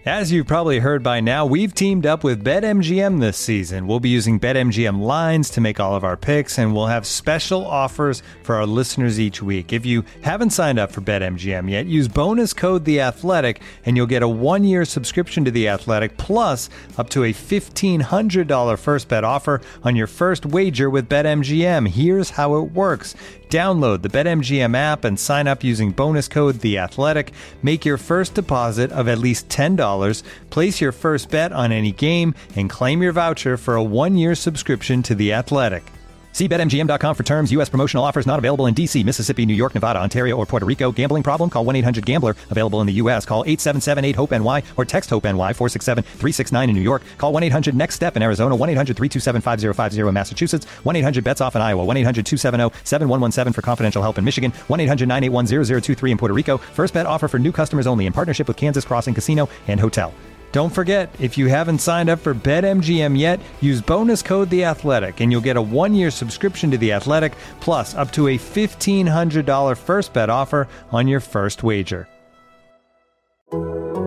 As you've probably heard by now, we've teamed up with BetMGM this season. We'll be using BetMGM lines to make all of our picks, and we'll have special offers for our listeners each week. If you haven't signed up for BetMGM yet, use bonus code The Athletic, and you'll get a 1-year subscription to The Athletic, plus up to a $1,500 first bet offer on your first wager with BetMGM. Here's how it works. Download the BetMGM app and sign up using bonus code The Athletic. Make your first deposit of at least $10. Place your first bet on any game and claim your voucher for a 1-year subscription to The Athletic. See BetMGM.com for terms. U.S. promotional offers not available in D.C., Mississippi, New York, Nevada, Ontario, or Puerto Rico. Gambling problem? Call 1-800-GAMBLER. Available in the U.S. Call 877-8-HOPE-NY or text HOPE-NY 467-369 in New York. Call 1-800-NEXT-STEP in Arizona. 1-800-327-5050 in Massachusetts. 1-800-BETS-OFF in Iowa. 1-800-270-7117 for confidential help in Michigan. 1-800-981-0023 in Puerto Rico. First bet offer for new customers only in partnership with Kansas Crossing Casino and Hotel. Don't forget, if you haven't signed up for BetMGM yet, use bonus code The Athletic, and you'll get a 1-year subscription to The Athletic, plus up to a $1,500 first bet offer on your first wager. All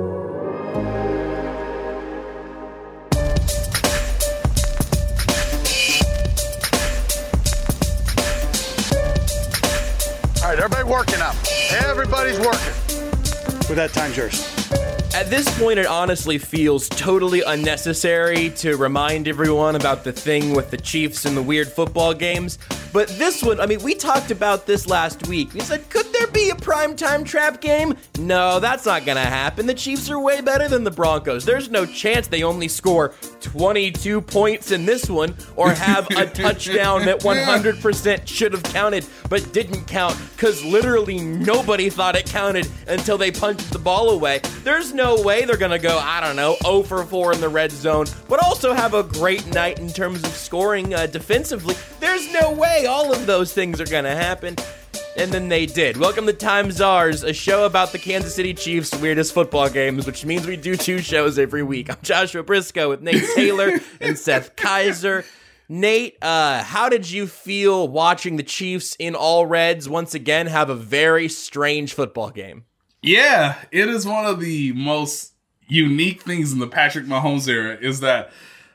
right, everybody working up. Everybody's working. With that, time's yours. At this point, it honestly feels totally unnecessary to remind everyone about the thing with the Chiefs and the weird football games. But this one, I mean, we talked about this last week. We said, could there be a primetime trap game? No, that's not going to happen. The Chiefs are way better than the Broncos. There's no chance they only score 22 points in this one or have a touchdown that 100% should have counted but didn't count because literally nobody thought it counted until they punched the ball away. There's no way they're going to go, 0 for 4 in the red zone, but also have a great night in terms of scoring defensively. There's no way all of those things are going to happen. And then they did. Welcome to Time Czars, a show about the Kansas City Chiefs' weirdest football games, which means we do 2 shows every week. I'm Joshua Briscoe with Nate Taylor and Seth Kaiser. Nate, how did you feel watching the Chiefs in all reds once again have a very strange football game? Yeah, it is one of the most unique things in the Patrick Mahomes era is that,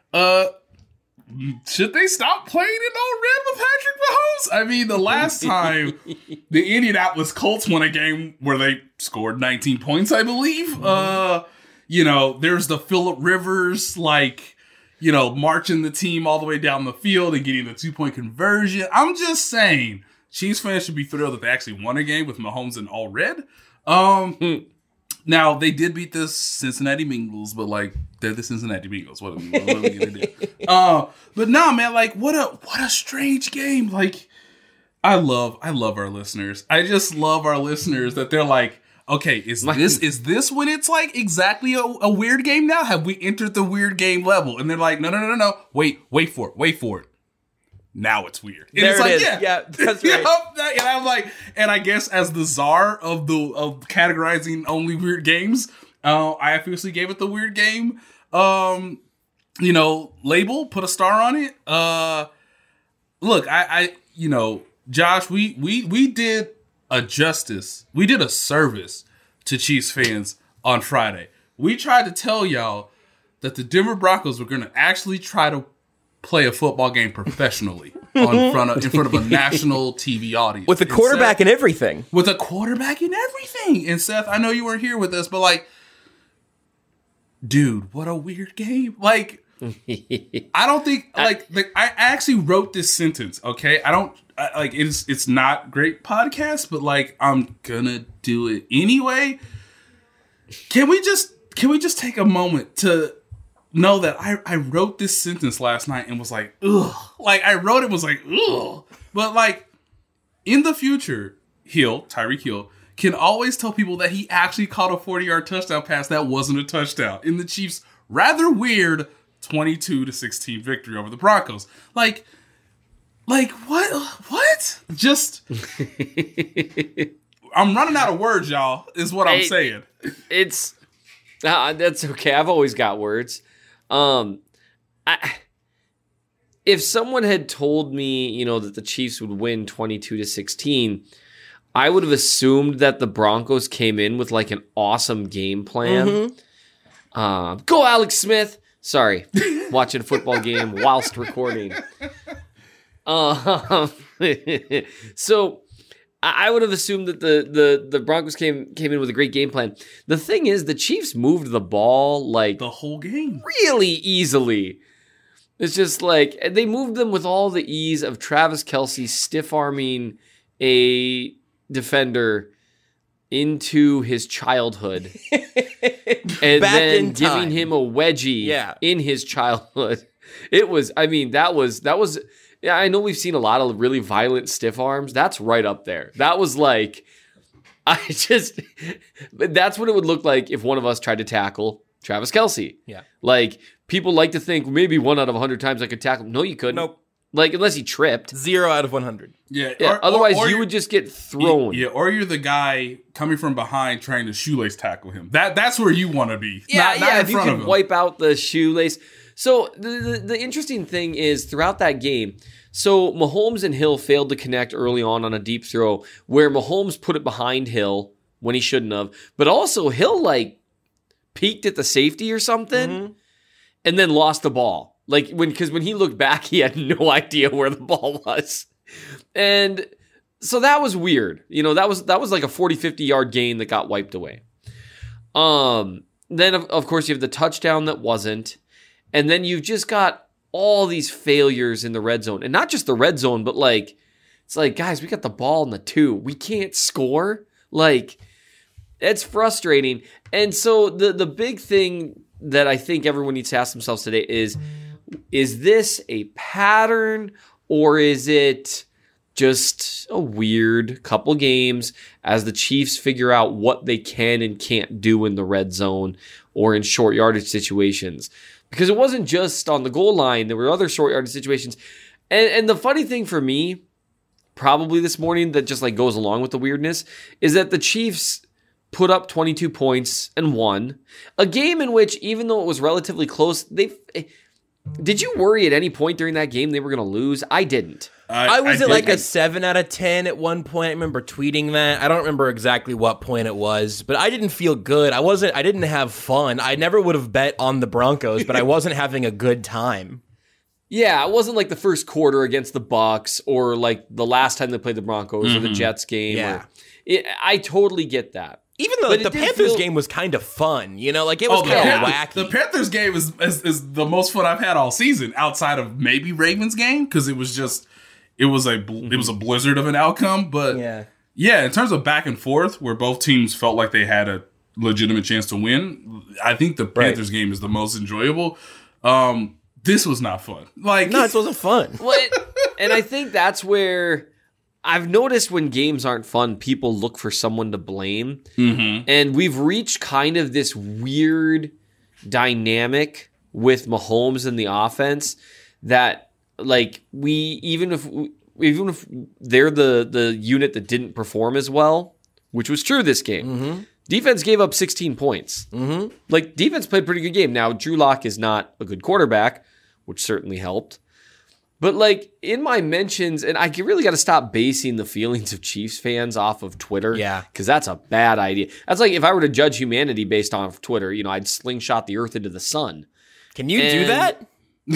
should they stop playing in all red with Patrick Mahomes? I mean, the last time the Indianapolis Colts won a game where they scored 19 points, I believe. There's the Phillip Rivers, marching the team all the way down the field and getting the 2-point conversion. I'm just saying, Chiefs fans should be thrilled that they actually won a game with Mahomes in all red. Now, they did beat the Cincinnati Bengals, but, they're the Cincinnati Bengals. What are we going to do? But no, man, what a strange game. I love our listeners. I just love our listeners that they're like, okay, is this when it's, exactly a weird game now? Have we entered the weird game level? And they're like, no. Wait for it. Now it's weird. And there it's it is. Yeah, that's right. And I'm like, and I guess as the czar of categorizing only weird games, I officially gave it the weird game, label, put a star on it. Look, Josh, we did a service to Chiefs fans on Friday. We tried to tell y'all that the Denver Broncos were going to actually try to play a football game professionally in front of a national TV audience. With a quarterback and everything. With a quarterback and everything. And Seth, I know you weren't here with us, but dude, what a weird game. I don't think, I actually wrote this sentence, okay? It's not great podcast, but I'm gonna do it anyway. Can we just take a moment to know that I wrote this sentence last night and was like, ugh. I wrote it, was like, ugh. But in the future, Tyreek Hill, can always tell people that he actually caught a 40-yard touchdown pass that wasn't a touchdown in the Chiefs' rather weird 22-16 victory over the Broncos. What? Just, I'm running out of words, y'all, is what I'm saying. That's okay. I've always got words. If someone had told me, that the Chiefs would win 22-16, I would have assumed that the Broncos came in with an awesome game plan. Go Alex Smith. Sorry, watching a football game whilst recording. So I would have assumed that the Broncos came in with a great game plan. The thing is, the Chiefs moved the ball like The whole game. really easily. It's just like they moved them with all the ease of Travis Kelce stiff-arming a defender into his childhood and Back then in time. giving him a wedgie in his childhood. It was, I mean, that was, yeah, I know we've seen a lot of really violent stiff arms. That's right up there. That was like, that's what it would look like if one of us tried to tackle Travis Kelce. Yeah. Like, people like to think maybe 1 out of 100 times I could tackle him. No, you couldn't. Nope. Like, unless he tripped. 0 out of 100. Yeah. Yeah, otherwise, you you're- would just get thrown. Yeah, or you're the guy coming from behind trying to shoelace tackle him. That's where you want to be. Yeah, not in if you front of could him. wipe out the shoelace. So the interesting thing is throughout that game, so Mahomes and Hill failed to connect early on a deep throw where Mahomes put it behind Hill when he shouldn't have. But also Hill like peeked at the safety or something and then lost the ball. Like because when he looked back, he had no idea where the ball was. And so that was weird. You know, that was like a 40, 50 yard gain that got wiped away. Then of course you have the touchdown that wasn't. And then you've just got all these failures in the red zone. And not just the red zone, but like, it's like, guys, we got the ball in the 2. We can't score. Like, it's frustrating. And so the big thing that I think everyone needs to ask themselves today is this a pattern or is it just a weird couple games as the Chiefs figure out what they can and can't do in the red zone or in short yardage situations? Because it wasn't just on the goal line. There were other short yardage situations. And the funny thing for me, probably this morning, that just like goes along with the weirdness, is that the Chiefs put up 22 points and won. A game in which, even though it was relatively close, did you worry at any point during that game they were going to lose? I didn't. I was at did. like a 7 out of 10 at one point. I remember tweeting that. I don't remember exactly what point it was, but I didn't feel good. I didn't have fun. I never would have bet on the Broncos, but I wasn't having a good time. Yeah, it wasn't like the first quarter against the Bucs or like the last time they played the Broncos or the Jets game. Yeah. I totally get that. Even though But the it did Panthers feel- game was kind of fun, you know, like it was Oh, kind of wacky. The Panthers game is the most fun I've had all season, outside of maybe Ravens game, because it was a blizzard of an outcome. But yeah, in terms of back and forth, where both teams felt like they had a legitimate chance to win, I think the Panthers game is the most enjoyable. This was not fun. Like, No, this wasn't fun. And I think that's where I've noticed when games aren't fun, people look for someone to blame. Mm-hmm. And we've reached kind of this weird dynamic with Mahomes and the offense that, like, even if they're the unit that didn't perform as well, which was true this game, defense gave up 16 points. Mm-hmm. Like, defense played a pretty good game. Now, Drew Lock is not a good quarterback, which certainly helped. But, like, in my mentions, and I really got to stop basing the feelings of Chiefs fans off of Twitter. Yeah. Because that's a bad idea. That's like if I were to judge humanity based on Twitter, you know, I'd slingshot the earth into the sun. Can you do that?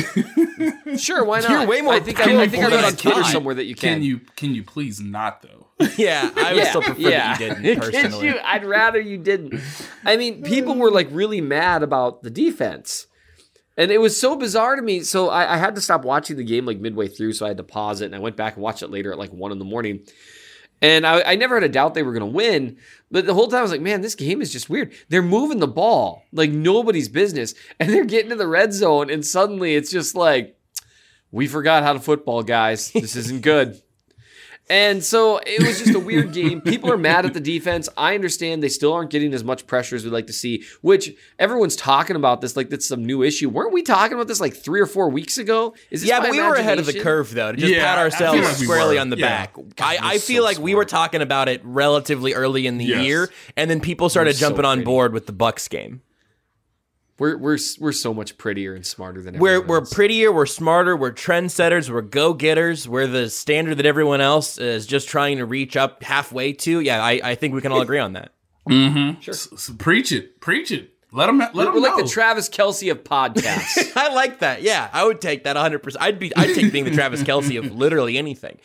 Sure, why not? You're way more I think I read on Twitter God. somewhere that you can. Can you please not though? Yeah, I would still prefer that you didn't, Could personally. you? I'd rather you didn't. I mean, people were like really mad about the defense. And it was so bizarre to me. So I had to stop watching the game like midway through. So I had to pause it. And I went back and watched it later at like 1 a.m. And I never had a doubt they were going to win. But the whole time I was like, man, this game is just weird. They're moving the ball like nobody's business. And they're getting to the red zone. And suddenly it's just like, we forgot how to football, guys. This isn't good. And so it was just a weird game. People are mad at the defense. I understand they still aren't getting as much pressure as we'd like to see, which everyone's talking about this like that's some new issue. Weren't we talking about this like 3 or 4 weeks ago? Is this Yeah, my but we were ahead of the imagination? curve, though, to just Yeah, pat I ourselves feel like we squarely were. on the Yeah. back. God, I we're feel so like we were talking about it relatively early in the Yes. year, and then people started so jumping on pretty. board with the Bucks game. We're so much prettier and smarter than We're everyone else. prettier, we're smarter, we're trendsetters, we're go-getters, we're the standard that everyone else is just trying to reach up halfway to. Yeah, I think we can all agree on that. So preach it. Let them We're know. like the Travis Kelce of podcasts. I like that. Yeah, I would take that 100%. I'd take being the Travis Kelce of literally anything.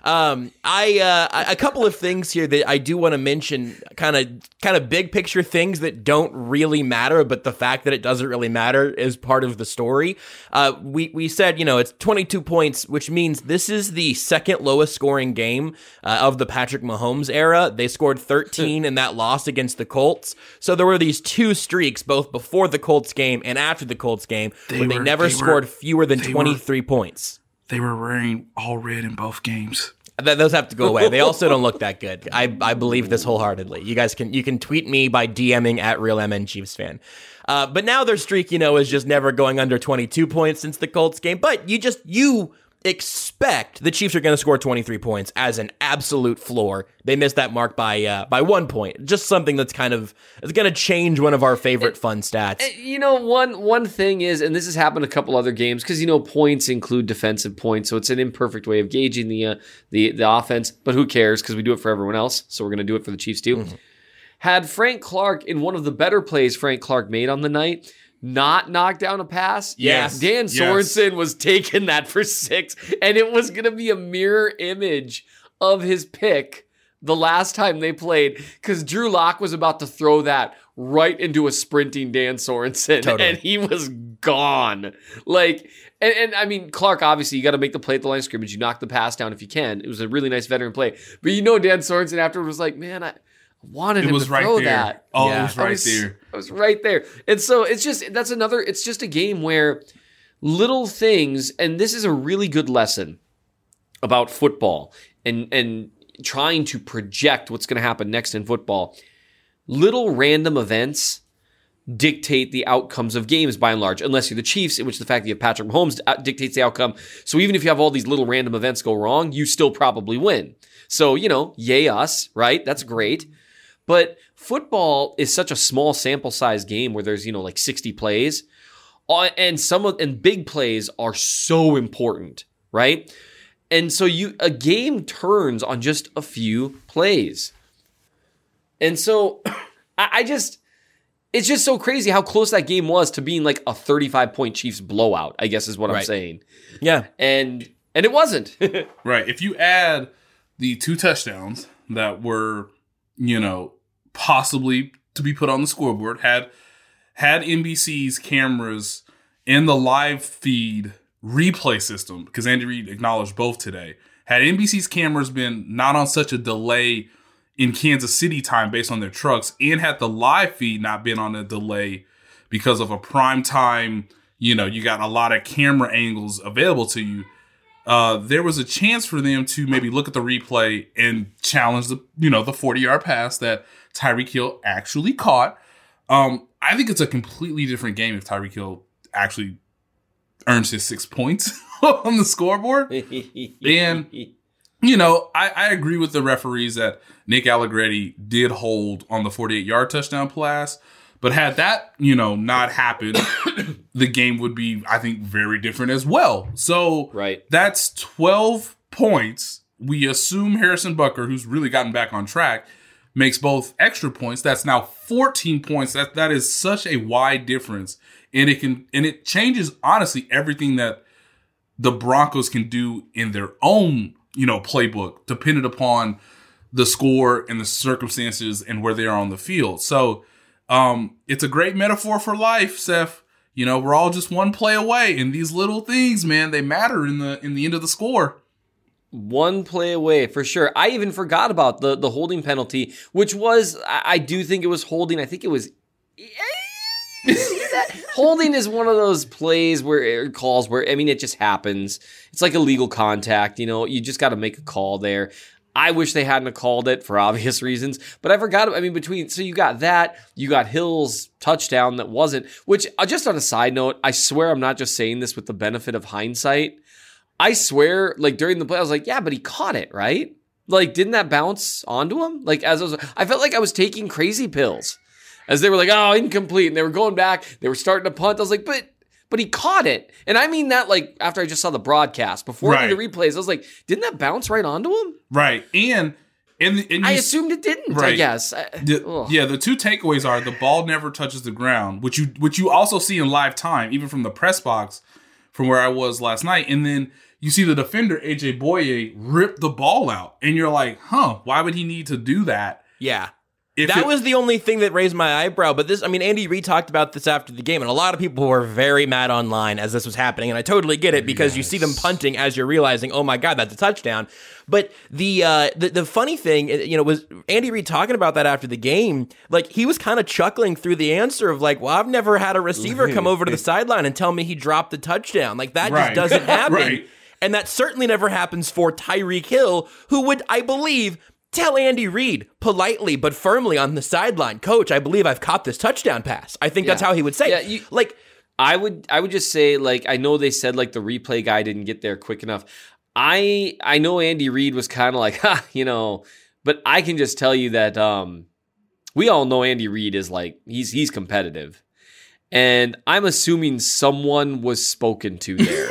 A couple of things here that I do want to mention, kind of big picture things that don't really matter, but the fact that it doesn't really matter is part of the story. We said, it's 22 points, which means this is the second lowest scoring game of the Patrick Mahomes era. They scored 13 in that loss against the Colts. So there were these two streaks, both before the Colts game and after the Colts game, where they never scored fewer than 23 points. They were wearing all red in both games. Those have to go away. They also don't look that good. I believe this wholeheartedly. You guys can tweet me by DMing at RealMN Chiefs fan. But now their streak, is just never going under 22 points since the Colts game. But you expect the Chiefs are going to score 23 points as an absolute floor. They missed that mark by 1 point. Just something that's it's going to change one of our favorite fun stats. One thing is, and this has happened a couple other games, because points include defensive points, so it's an imperfect way of gauging the offense. But who cares? Because we do it for everyone else, so we're going to do it for the Chiefs too. Mm-hmm. Had Frank Clark, in one of the better plays Frank Clark made on the night, not knock down a pass. Yes. Dan Sorensen was taking that for 6, and it was going to be a mirror image of his pick the last time they played, because Drew Lock was about to throw that right into a sprinting Dan Sorensen, totally. And he was gone. And I mean, Clark, obviously, you got to make the play at the line of scrimmage. You knock the pass down if you can. It was a really nice veteran play. But Dan Sorensen afterward was like, man, I wanted him to throw that. Oh, yeah. It was there. I was right there. And so it's just a game where little things, and this is a really good lesson about football and trying to project what's going to happen next in football. Little random events dictate the outcomes of games by and large, unless you're the Chiefs, in which the fact that you have Patrick Mahomes dictates the outcome. So even if you have all these little random events go wrong, you still probably win. So, yay us, right? That's great. But football is such a small sample size game where there's, 60 plays. And big plays are so important, right? And so a game turns on just a few plays. And so it's just so crazy how close that game was to being like a 35-point Chiefs blowout, I guess is what I'm saying. Yeah. And it wasn't. Right. If you add the 2 touchdowns that were, possibly to be put on the scoreboard, had NBC's cameras in the live feed replay system, because Andy Reid acknowledged both today, had NBC's cameras been not on such a delay in Kansas City time based on their trucks, and had the live feed not been on a delay because of a prime time, you got a lot of camera angles available to you, there was a chance for them to maybe look at the replay and challenge the 40-yard pass that Tyreek Hill actually caught. I think it's a completely different game if Tyreek Hill actually earns his 6 points on the scoreboard. And, I agree with the referees that Nick Allegretti did hold on the 48-yard touchdown pass. But had that, not happened, the game would be, I think, very different as well. So That's 12 points. We assume Harrison Butker, who's really gotten back on track, makes both extra points. That's now 14 points. That is such a wide difference. And it changes, honestly, everything that the Broncos can do in their own, playbook, dependent upon the score and the circumstances and where they are on the field. So it's a great metaphor for life, Seth. We're all just one play away, and these little things, man, they matter in the end of the score. One play away, for sure. I even forgot about the holding penalty, which was, I do think it was holding. I think it was... Holding is one of those plays calls where, it just happens. It's like illegal contact, you just got to make a call there. I wish they hadn't called it for obvious reasons, but I forgot. So you got that, you got Hill's touchdown that wasn't, which just on a side note, I swear I'm not just saying this with the benefit of hindsight. I swear, during the play, I was like, yeah, but he caught it, right? Didn't that bounce onto him? I felt like I was taking crazy pills as they were like, oh, incomplete. And they were going back, they were starting to punt. I was like, but he caught it. And I mean that after I just saw the broadcast. Before I did the replays, I was like, didn't that bounce right onto him? Right. And And I assumed it didn't. Right. I guess. The two takeaways are the ball never touches the ground, which you also see in live time, even from the press box, from where I was last night, and then you see the defender AJ Boye rip the ball out, and you're like, huh? Why would he need to do that? Yeah. That was the only thing that raised my eyebrow. But Andy Reid talked about this after the game, and a lot of people were very mad online as this was happening, and I totally get it because you see them punting as you're realizing, oh my God, that's a touchdown. But the funny thing, was Andy Reid talking about that after the game. Like, he was kind of chuckling through the answer of like, well, I've never had a receiver come over to the sideline and tell me he dropped the touchdown. Like, that just doesn't happen. Right. And that certainly never happens for Tyreek Hill, who would, I believe, tell Andy Reid politely but firmly on the sideline, Coach, I believe I've caught this touchdown pass. I think that's how he would say it. I would just say, like, I know they said like the replay guy didn't get there quick enough. I know Andy Reid was kind of like, but I can just tell you that we all know Andy Reid is like, he's competitive. And I'm assuming someone was spoken to there.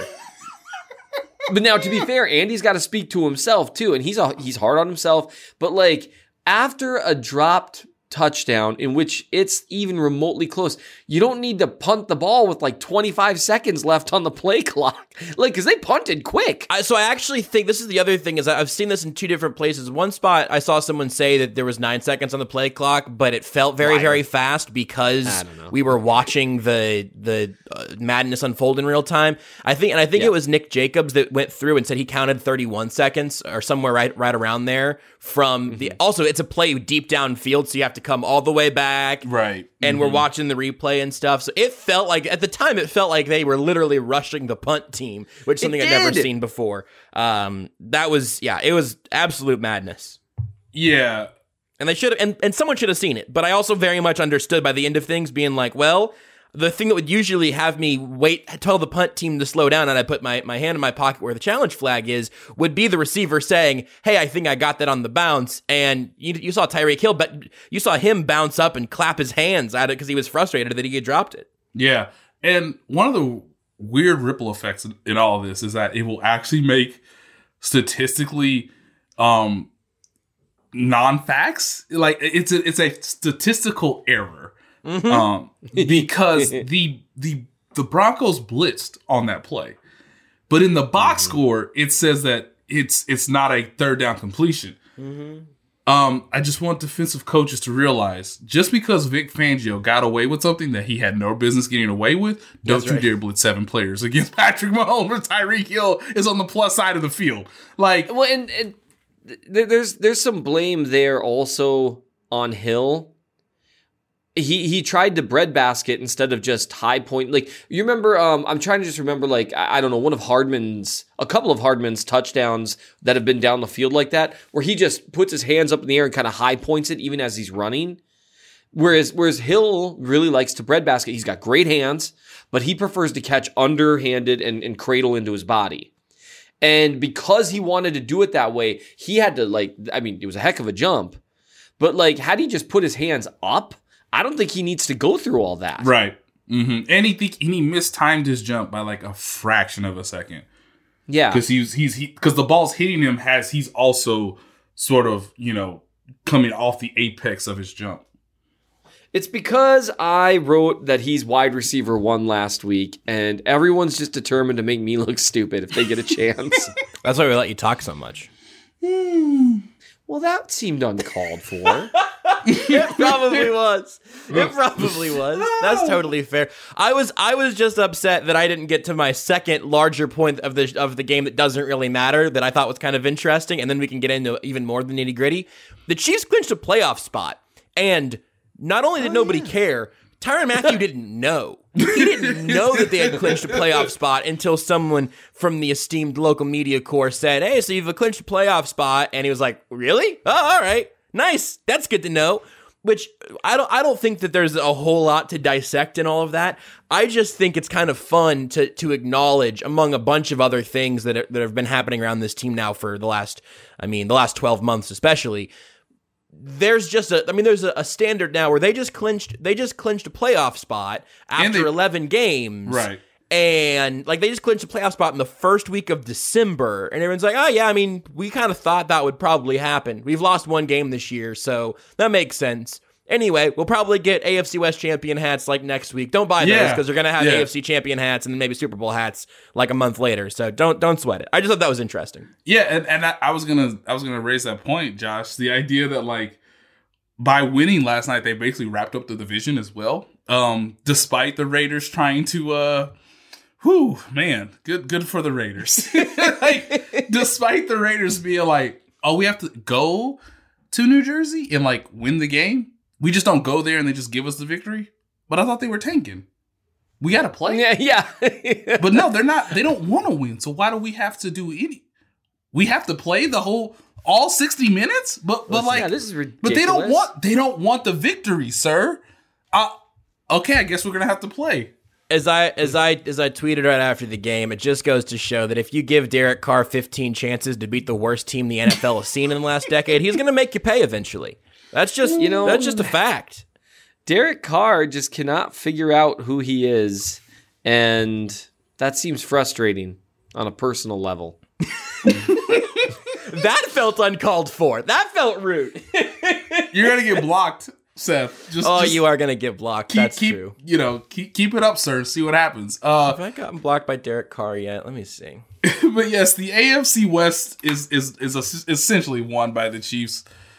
But now, to be fair, Andy's got to speak to himself too, and he's hard on himself. But like, after a dropped touchdown in which it's even remotely close, you don't need to punt the ball with like 25 seconds left on the play clock, like, because they punted quick. So I actually think this is the other thing is I've seen this in two different places. One spot I saw someone say that there was 9 seconds on the play clock, but it felt very, very fast because we were watching the madness unfold in real time. I think it was Nick Jacobs that went through and said he counted 31 seconds or somewhere right around there from the. Also, it's a play deep downfield, so you have to come all the way back, right? And we're watching the replay and stuff. So it felt like at the time they were literally rushing the punt team, which is something I'd never seen before. That was it was absolute madness. Yeah. And they should have, and someone should have seen it. But I also very much understood by the end of things being like, well, the thing that would usually have me tell the punt team to slow down and I put my hand in my pocket where the challenge flag is, would be the receiver saying, hey, I think I got that on the bounce. And you saw Tyreek Hill, but you saw him bounce up and clap his hands at it because he was frustrated that he had dropped it. Yeah. And one of the weird ripple effects in all of this is that it will actually make statistically non-facts. Like, it's a statistical error. Because the Broncos blitzed on that play, but in the box score it says that it's not a third down completion. I just want defensive coaches to realize, just because Vic Fangio got away with something that he had no business getting away with, don't you dare blitz 7 players against Patrick Mahomes or Tyreek Hill is on the plus side of the field. Like, well, and there's some blame there also on Hill. He tried the breadbasket instead of just high point. Like, you remember, I'm trying to just remember, like, I don't know, a couple of Hardman's touchdowns that have been down the field like that, where he just puts his hands up in the air and kind of high points it even as he's running. Whereas Hill really likes to breadbasket. He's got great hands, but he prefers to catch underhanded and cradle into his body. And because he wanted to do it that way, he had to, it was a heck of a jump. But, like, had he just put his hands up, I don't think he needs to go through all that. Right. Mm-hmm. And he mistimed his jump by like a fraction of a second. Yeah. Because because the ball's hitting him as he's also sort of, coming off the apex of his jump. It's because I wrote that he's wide receiver 1 last week, and everyone's just determined to make me look stupid if they get a chance. That's why we let you talk so much. Well, that seemed uncalled for. It probably was. That's totally fair. I was just upset that I didn't get to my second larger point of the game that doesn't really matter, that I thought was kind of interesting, and then we can get into even more of the nitty-gritty. The Chiefs clinched a playoff spot, and not only did nobody care, Tyrann Mathieu didn't know. He didn't know that they had clinched a playoff spot until someone from the esteemed local media corps said, hey, so you've clinched a playoff spot. And he was like, really? Oh, all right. Nice. That's good to know. Which I don't think that there's a whole lot to dissect in all of that. I just think it's kind of fun to acknowledge, among a bunch of other things that have been happening around this team now for the last 12 months especially. There's a standard now where they just clinched a playoff spot after 11 games. Right. And like they just clinched a playoff spot in the first week of December, and everyone's like, "Oh yeah, I mean, we kind of thought that would probably happen. We've lost one game this year, so that makes sense." Anyway, we'll probably get AFC West champion hats like next week. Don't buy those because they're gonna have AFC champion hats and then maybe Super Bowl hats like a month later. So don't sweat it. I just thought that was interesting. Yeah, and I was gonna raise that point, Josh. The idea that like by winning last night, they basically wrapped up the division as well. Despite the Raiders trying to good for the Raiders. Like, despite the Raiders being like, oh, we have to go to New Jersey and like win the game. We just don't go there and they just give us the victory. But I thought they were tanking. We got to play. Yeah. But no, they're not. They don't want to win. So why do we have to do any? We have to play all 60 minutes? But like, this is ridiculous. But they don't want the victory, sir. Okay, I guess we're going to have to play. As I tweeted right after the game, it just goes to show that if you give Derek Carr 15 chances to beat the worst team the NFL has seen in the last decade, he's going to make you pay eventually. That's just, that's just a fact. Derek Carr just cannot figure out who he is, and that seems frustrating on a personal level. That felt uncalled for. That felt rude. You're going to get blocked, Seth. You are going to get blocked. That's true. Keep it up, sir. See what happens. Have I gotten blocked by Derek Carr yet? Let me see. But yes, the AFC West is essentially won by the Chiefs.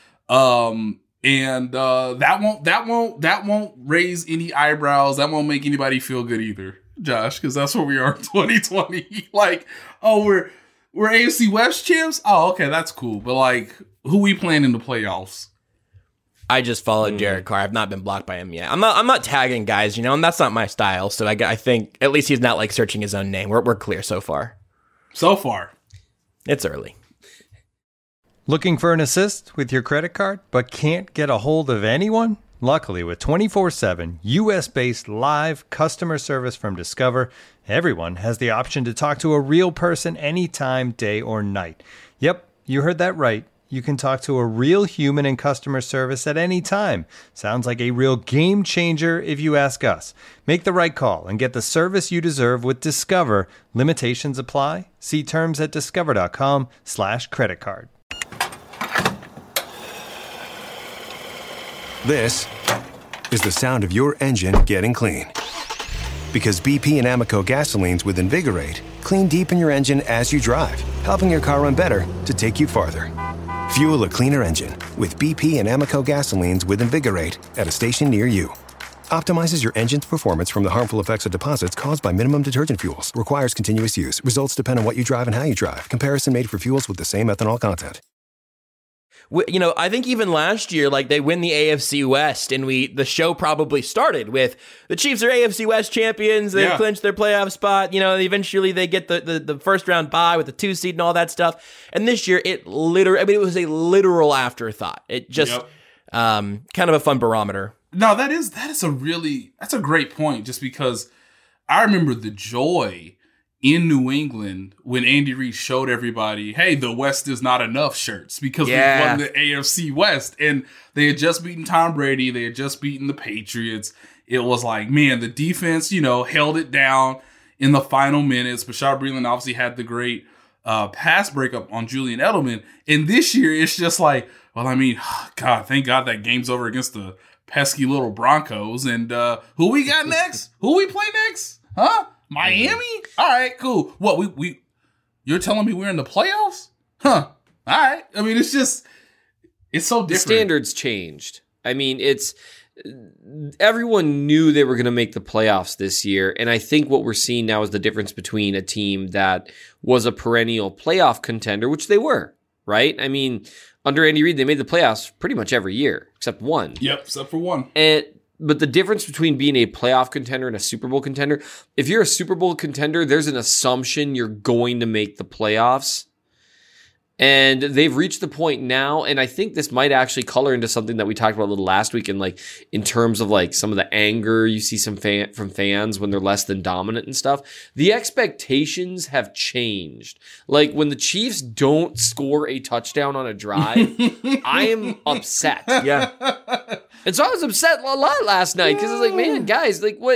And that won't raise any eyebrows. That won't make anybody feel good either, Josh, because that's where we are in 2020. Like, oh, we're AFC West champs. Oh, okay, that's cool. But like, who we playing in the playoffs? I just followed Derek Carr. I've not been blocked by him yet. I'm not tagging guys, and that's not my style. So I think at least he's not like searching his own name. We're clear so far. So far, it's early. Looking for an assist with your credit card, but can't get a hold of anyone? Luckily, with 24/7 U.S.-based live customer service from Discover, everyone has the option to talk to a real person anytime, day or night. Yep, you heard that right. You can talk to a real human in customer service at any time. Sounds like a real game changer if you ask us. Make the right call and get the service you deserve with Discover. Limitations apply. See terms at discover.com/creditcard. This is the sound of your engine getting clean. Because BP and Amoco gasolines with Invigorate clean deep in your engine as you drive, helping your car run better to take you farther. Fuel a cleaner engine with BP and Amoco gasolines with Invigorate at a station near you. Optimizes your engine's performance from the harmful effects of deposits caused by minimum detergent fuels. Requires continuous use. Results depend on what you drive and how you drive. Comparison made for fuels with the same ethanol content. I think even last year, like they win the AFC West, and the show probably started with the Chiefs are AFC West champions. They clinched their playoff spot. Eventually they get the first round bye with the 2 seed and all that stuff. And this year, it was a literal afterthought. It just kind of a fun barometer. No, that's a great point. Just because I remember the joy in New England when Andy Reid showed everybody, hey, the West is not enough shirts because we won the AFC West. And they had just beaten Tom Brady. They had just beaten the Patriots. It was like, man, the defense, held it down in the final minutes. Bashar Breeland obviously had the great pass breakup on Julian Edelman. And this year, it's just like, well, I mean, God, thank God that game's over against the pesky little Broncos. And who we got next? Who we play next? Huh? Miami? All right, cool. What, you're telling me we're in the playoffs? Huh. All right. I mean, it's so different. The standards changed. I mean, everyone knew they were going to make the playoffs this year. And I think what we're seeing now is the difference between a team that was a perennial playoff contender, which they were, right? I mean, under Andy Reid, they made the playoffs pretty much every year, except one. Yep, except for one. But the difference between being a playoff contender and a Super Bowl contender, if you're a Super Bowl contender, there's an assumption you're going to make the playoffs. And they've reached the point now, and I think this might actually color into something that we talked about a little last week, and like in terms of like some of the anger you see from fans when they're less than dominant and stuff. The expectations have changed. Like when the Chiefs don't score a touchdown on a drive, I am upset. Yeah. And so I was upset a lot last night because I was like, man, guys, like what?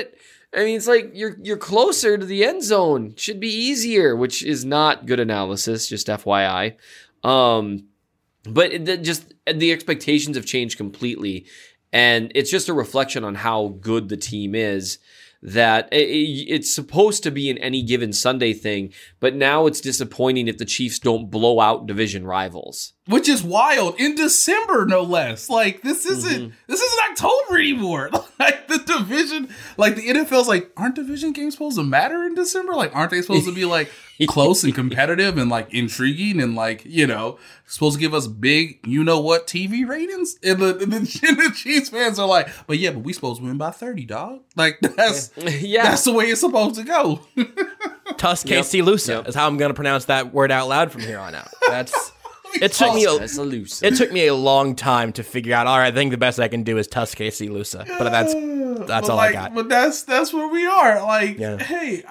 I mean, it's like you're closer to the end zone. Should be easier, which is not good analysis, just FYI. But just the expectations have changed completely, and it's just a reflection on how good the team is. That it's supposed to be an any given Sunday thing, but now it's disappointing if the Chiefs don't blow out division rivals. Which is wild in December, no less. Like this isn't October anymore. Like the division, like the NFL's like, aren't division games supposed to matter in December? Like, aren't they supposed to be like close and competitive and like intriguing and like, you know, supposed to give us big, you know what, TV ratings? And the Chiefs fans are like, but we supposed to win by 30, dog. Like that's the way it's supposed to go. Tuscaloosa is how I'm going to pronounce that word out loud from here on out. It took me a long time to figure out. All right, I think the best I can do is Tuscaloosa, but that's all I got. But that's where we are. Like, hey,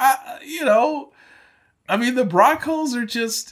I mean, the Broncos are just.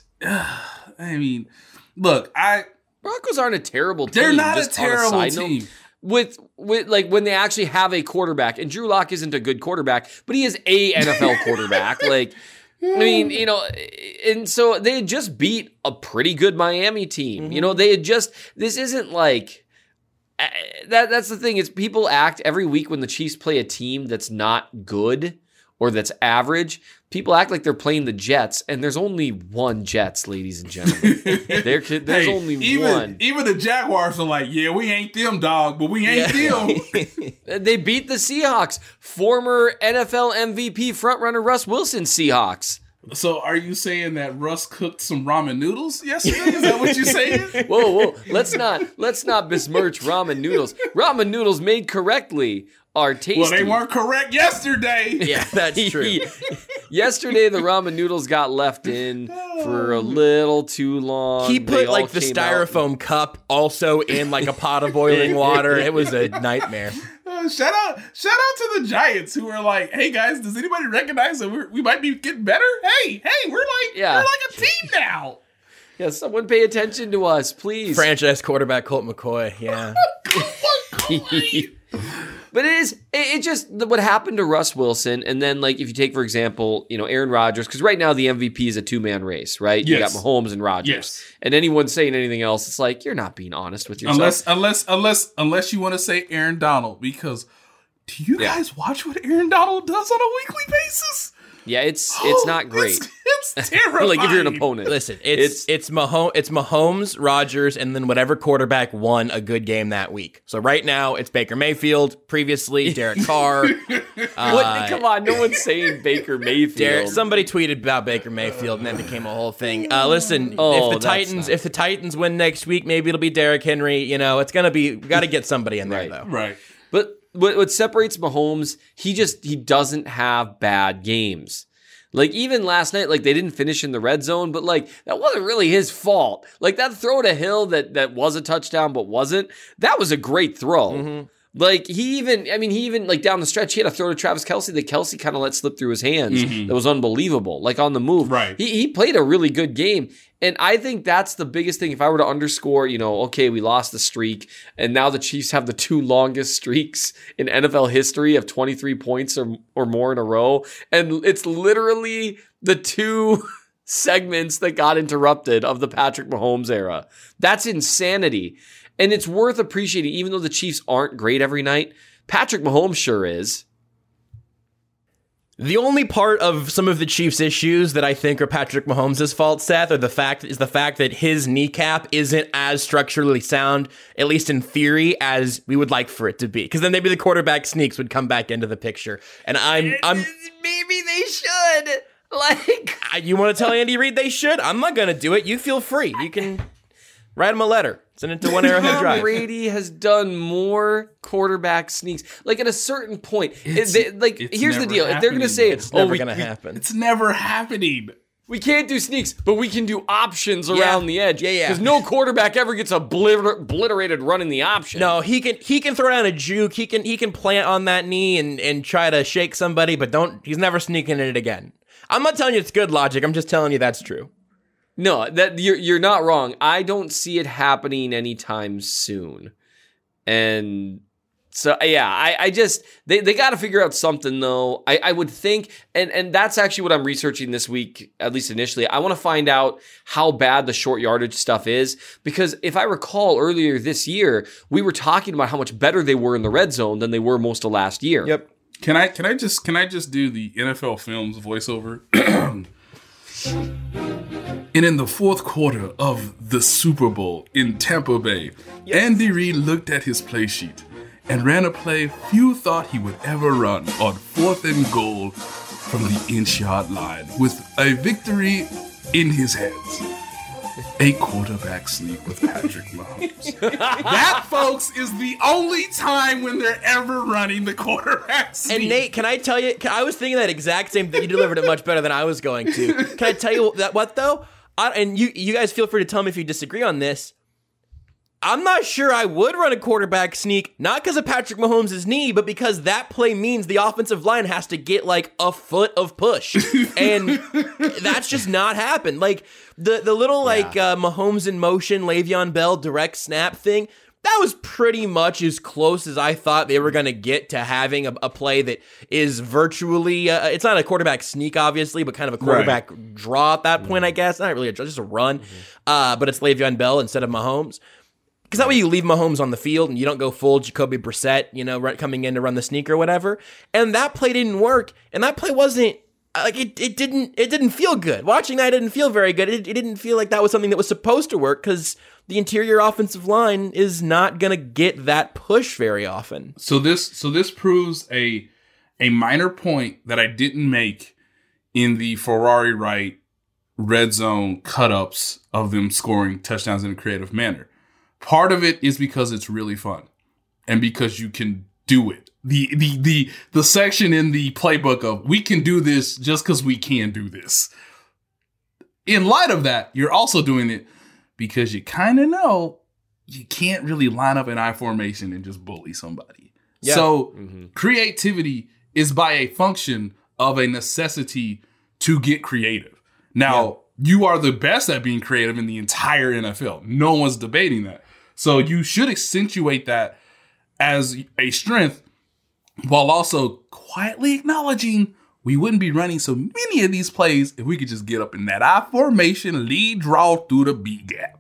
Look, Broncos aren't a terrible team. They're not just a terrible team. With like when they actually have a quarterback, and Drew Lock isn't a good quarterback, but he is a NFL quarterback. Like, I mean, you know, and so they had just beat a pretty good Miami team. Mm-hmm. You know, they had just, this isn't like, that's the thing is people act every week when the Chiefs play a team that's not good or that's average. People act like they're playing the Jets, and there's only one Jets, ladies and gentlemen. There's only one. Even the Jaguars are like, yeah, we ain't them, dog, but we ain't them. They beat the Seahawks. Former NFL MVP frontrunner Russ Wilson Seahawks. So are you saying that Russ cooked some ramen noodles yesterday? Is that what you're saying? Whoa. Let's not besmirch ramen noodles. Ramen noodles made correctly are tasty. Well, they weren't correct yesterday. Yeah, that's true. Yesterday, the ramen noodles got left in for a little too long. He put like the styrofoam cup also in like a pot of boiling water. It was a nightmare. Shout out to the Giants who are like, hey guys, does anybody recognize that we might be getting better? Hey, we're like a team now. Yeah, someone pay attention to us, please. Franchise quarterback Colt McCoy. Yeah. But it just what happened to Russ Wilson, and then like if you take for example, you know, Aaron Rodgers, because right now the MVP is a 2-man race, right? Yes. You got Mahomes and Rodgers, and anyone saying anything else, it's like you're not being honest with yourself. Unless you want to say Aaron Donald, because do you guys watch what Aaron Donald does on a weekly basis? Yeah, it's not great. It's terrifying. Like if you're an opponent. Listen, it's Mahomes, Rodgers, and then whatever quarterback won a good game that week. So right now it's Baker Mayfield. Previously Derek Carr. Come on, no one's saying Baker Mayfield. Somebody tweeted about Baker Mayfield, and that became a whole thing. Listen, if the Titans win next week, maybe it'll be Derrick Henry. You know, it's gonna be. We got to get somebody in there though. Right. But what separates Mahomes, he doesn't have bad games. Like even last night, like they didn't finish in the red zone, but like that wasn't really his fault. Like that throw to Hill that was a touchdown but wasn't, that was a great throw. Mm-hmm. Like he even like down the stretch, he had a throw to Travis Kelce that Kelce kind of let slip through his hands. Mm-hmm. That was unbelievable. Like on the move. Right. He played a really good game. And I think that's the biggest thing. If I were to underscore, you know, okay, we lost the streak, and now the Chiefs have the 2 longest streaks in NFL history of 23 points or more in a row. And it's literally the 2 segments that got interrupted of the Patrick Mahomes era. That's insanity. And it's worth appreciating, even though the Chiefs aren't great every night. Patrick Mahomes sure is. The only part of some of the Chiefs' issues that I think are Patrick Mahomes' fault, Seth, is the fact that his kneecap isn't as structurally sound, at least in theory, as we would like for it to be. Because then maybe the quarterback sneaks would come back into the picture. And I'm maybe they should. Like, you want to tell Andy Reid they should? I'm not going to do it. You feel free. You can write him a letter. Send it to One Arrowhead Drive. Brady has done more quarterback sneaks. Like at a certain point, here's the deal: if they're going to say it's never going to happen, it's never happening. We can't do sneaks, but we can do options around the edge. Yeah. Because no quarterback ever gets obliterated running the option. No, he can throw down a juke. He can plant on that knee and try to shake somebody, but he's never sneaking it again. I'm not telling you it's good logic. I'm just telling you that's true. No, that you're not wrong. I don't see it happening anytime soon. And So yeah, I just they got to figure out something though. I would think, and that's actually what I'm researching this week, at least initially. I want to find out how bad the short yardage stuff is, because if I recall earlier this year, we were talking about how much better they were in the red zone than they were most of last year. Yep. Can I just do the NFL Films voiceover? And in the fourth quarter of the Super Bowl in Tampa Bay, Andy Reid looked at his play sheet and ran a play few thought he would ever run on 4th and goal from the inch-yard line with a victory in his hands. A quarterback sneak with Patrick Mahomes. That, folks, is the only time when they're ever running the quarterback sneak. And Nate, can I tell you, I was thinking that exact same thing. You delivered it much better than I was going to. Can I tell you what though? And you guys feel free to tell me if you disagree on this. I'm not sure I would run a quarterback sneak, not because of Patrick Mahomes' knee, but because that play means the offensive line has to get like a foot of push. And that's just not happened. Like the little Mahomes in motion, Le'Veon Bell direct snap thing, that was pretty much as close as I thought they were going to get to having a play that is virtually, it's not a quarterback sneak, obviously, but kind of a quarterback draw at that point, I guess. Not really just a run, but it's Le'Veon Bell instead of Mahomes. Because that way you leave Mahomes on the field and you don't go full Jacoby Brissett, coming in to run the sneak or whatever. And that play didn't work. And that play wasn't, it didn't feel good. Watching that didn't feel very good. It didn't feel like that was something that was supposed to work because the interior offensive line is not going to get that push very often. So this proves a minor point that I didn't make in the Ferrari Wright red zone cut-ups of them scoring touchdowns in a creative manner. Part of it is because it's really fun and because you can do it. The section in the playbook of we can do this just because we can do this. In light of that, you're also doing it because you kind of know you can't really line up an I formation and just bully somebody. Yeah. So creativity is by a function of a necessity to get creative. Now, you are the best at being creative in the entire NFL. No one's debating that. So you should accentuate that as a strength while also quietly acknowledging we wouldn't be running so many of these plays if we could just get up in that I formation, lead draw through the B gap.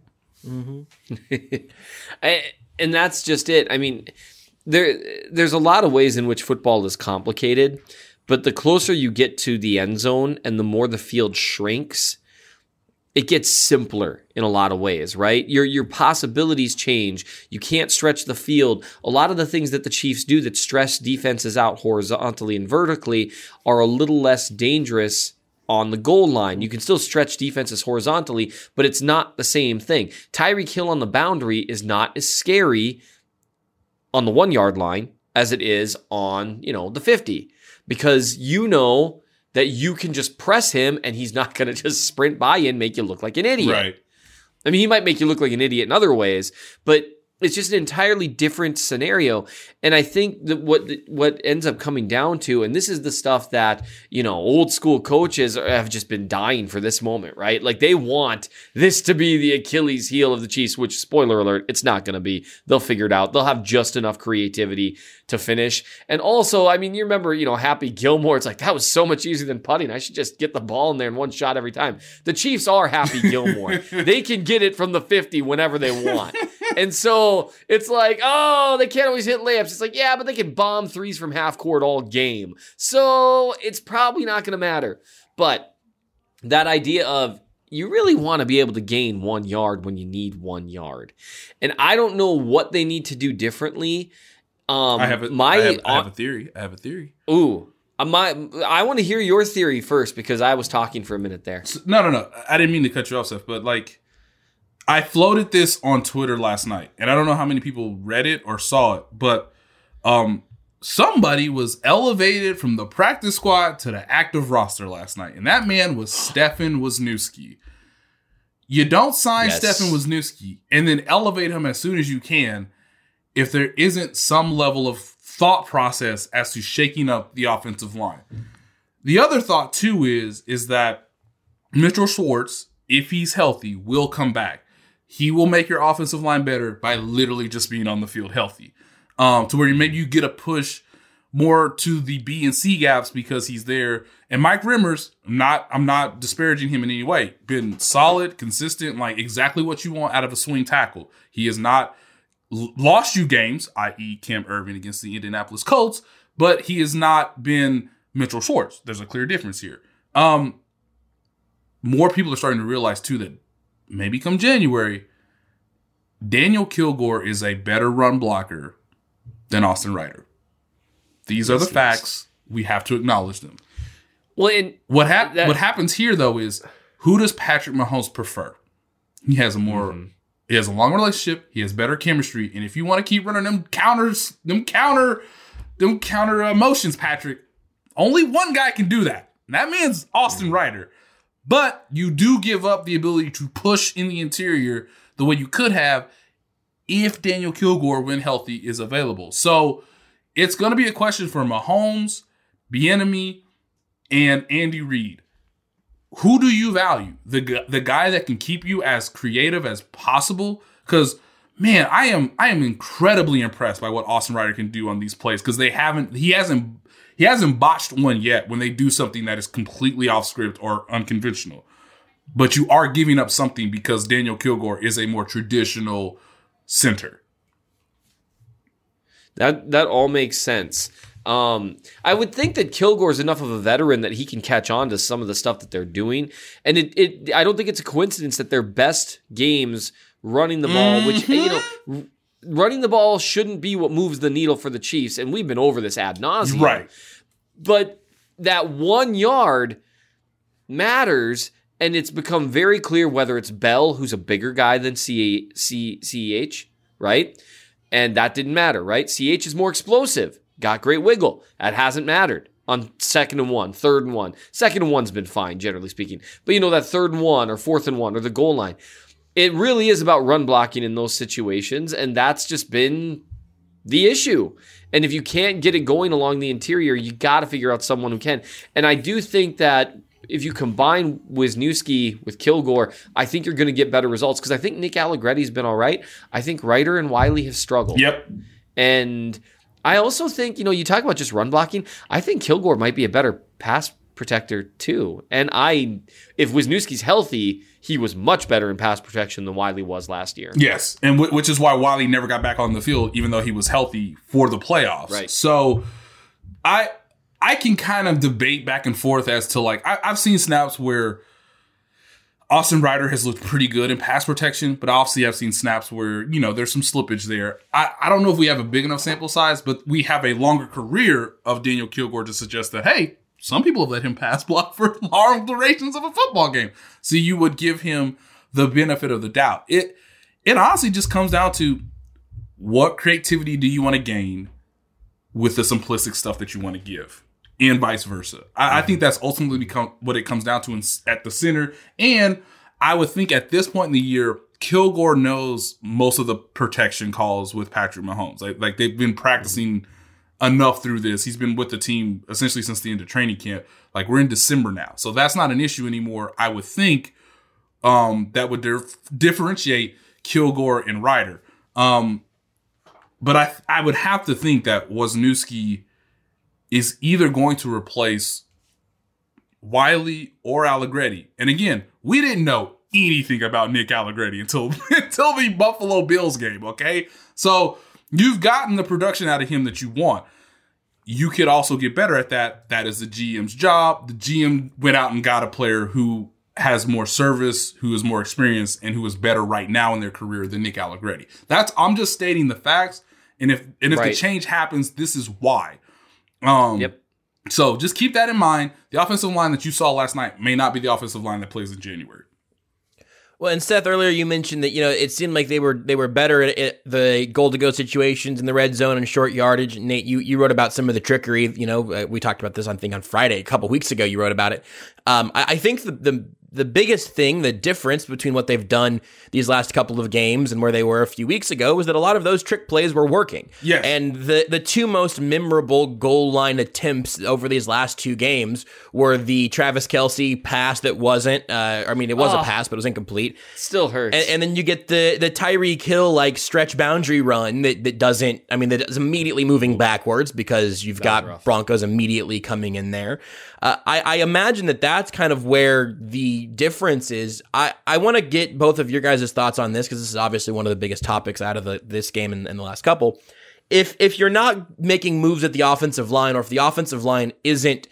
And that's just it. I mean, there's a lot of ways in which football is complicated, but the closer you get to the end zone and the more the field shrinks, it gets simpler in a lot of ways, right? Your possibilities change. You can't stretch the field. A lot of the things that the Chiefs do that stress defenses out horizontally and vertically are a little less dangerous on the goal line. You can still stretch defenses horizontally, but it's not the same thing. Tyreek Hill on the boundary is not as scary on the 1 yard line as it is on, the 50, because that you can just press him and he's not going to just sprint by you and make you look like an idiot. Right. I mean, he might make you look like an idiot in other ways, but it's just an entirely different scenario. And I think that what ends up coming down to, and this is the stuff that, old school coaches have just been dying for this moment, right? Like they want this to be the Achilles heel of the Chiefs, which, spoiler alert, it's not going to be. They'll figure it out. They'll have just enough creativity to finish. And also, I mean, you remember, Happy Gilmore. It's like, that was so much easier than putting. I should just get the ball in there in one shot every time. The Chiefs are Happy Gilmore. They can get it from the 50 whenever they want. And so it's like, oh, they can't always hit layups. It's like, yeah, but they can bomb threes from half court all game. So it's probably not going to matter. But that idea of you really want to be able to gain 1 yard when you need 1 yard. And I don't know what they need to do differently. I have a theory. Ooh. I want to hear your theory first because I was talking for a minute there. No. I didn't mean to cut you off, Seth, but I floated this on Twitter last night, and I don't know how many people read it or saw it, but somebody was elevated from the practice squad to the active roster last night, and that man was Stefan Wisniewski. You don't sign Stefan Wisniewski and then elevate him as soon as you can if there isn't some level of thought process as to shaking up the offensive line. The other thought, too, is that Mitchell Schwartz, if he's healthy, will come back. He will make your offensive line better by literally just being on the field healthy. to where maybe you get a push more to the B and C gaps because he's there. And Mike Remmers, I'm not disparaging him in any way. Been solid, consistent, like exactly what you want out of a swing tackle. He has not lost you games, i.e. Cam Irvin against the Indianapolis Colts, but he has not been Mitchell Schwartz. There's a clear difference here. More people are starting to realize too that maybe come January, Daniel Kilgore is a better run blocker than Austin Reiter. These are the facts. We have to acknowledge them. Well, and what happens here though is, who does Patrick Mahomes prefer? He has a he has a long relationship. He has better chemistry, and if you want to keep running them counter motions, Patrick, only one guy can do that. And that means Austin Reiter. But you do give up the ability to push in the interior the way you could have if Daniel Kilgore, when healthy, is available. So it's going to be a question for Mahomes, Bieniemy, and Andy Reid. Who do you value? The guy that can keep you as creative as possible? Because, man, I am incredibly impressed by what Austin Reiter can do on these plays, because he hasn't botched one yet when they do something that is completely off script or unconventional. But you are giving up something because Daniel Kilgore is a more traditional center. That all makes sense. I would think that Kilgore's enough of a veteran that he can catch on to some of the stuff that they're doing. And I don't think it's a coincidence that their best games running the ball, which, running the ball shouldn't be what moves the needle for the Chiefs. And we've been over this ad nauseum. Right. But that 1 yard matters. And it's become very clear whether it's Bell, who's a bigger guy than CEH, right? And that didn't matter, right? CH is more explosive. Got great wiggle. That hasn't mattered on 2nd and 1, 3rd and 1. 2nd and 1's been fine, generally speaking. But that 3rd and 1 or 4th and 1 or the goal line, it really is about run blocking in those situations, and that's just been the issue. And if you can't get it going along the interior, you got to figure out someone who can. And I do think that if you combine Wisniewski with Kilgore, I think you're going to get better results, because I think Nick Allegretti's been all right. I think Reiter and Wiley have struggled. Yep. And I also think, you talk about just run blocking, I think Kilgore might be a better pass protector too. And if Wisniewski's healthy, he was much better in pass protection than Wiley was last year. Yes, and which is why Wiley never got back on the field, even though he was healthy for the playoffs. Right. So I can kind of debate back and forth as to, like, I've seen snaps where Austin Reiter has looked pretty good in pass protection, but obviously I've seen snaps where, there's some slippage there. I don't know if we have a big enough sample size, but we have a longer career of Daniel Kilgore to suggest that, hey, some people have let him pass block for long durations of a football game. So you would give him the benefit of the doubt. It honestly just comes down to, what creativity do you want to gain with the simplistic stuff that you want to give, and vice versa. I think that's ultimately what it comes down to at the center. And I would think at this point in the year, Kilgore knows most of the protection calls with Patrick Mahomes. Like they've been practicing enough through this. He's been with the team essentially since the end of training camp. Like, we're in December now. So that's not an issue anymore, I would think, that would differentiate Kilgore and Reiter. But I would have to think that Wisniewski is either going to replace Wiley or Allegretti. And again, we didn't know anything about Nick Allegretti until the Buffalo Bills game, okay? So you've gotten the production out of him that you want. You could also get better at that. That is the GM's job. The GM went out and got a player who has more service, who is more experienced, and who is better right now in their career than Nick Allegretti. I'm just stating the facts. And if the change happens, this is why. Yep. So just keep that in mind. The offensive line that you saw last night may not be the offensive line that plays in January. Well, and Seth, earlier you mentioned that, it seemed like they were better at the goal-to-go situations in the red zone and short yardage. Nate, you wrote about some of the trickery. We talked about this on Friday, a couple weeks ago. You wrote about it. I think the the biggest thing, the difference between what they've done these last couple of games and where they were a few weeks ago was that a lot of those trick plays were working. Yes. And the two most memorable goal line attempts over these last two games were the Travis Kelce pass that wasn't, it was a pass, but it was incomplete. Still hurts. And then you get the Tyreek Hill like stretch boundary run that is immediately moving backwards because you've got Broncos immediately coming in there. I imagine that's kind of where the difference is. I want to get both of your guys' thoughts on this because this is obviously one of the biggest topics out of this game in the last couple. If you're not making moves at the offensive line, or if the offensive line isn't,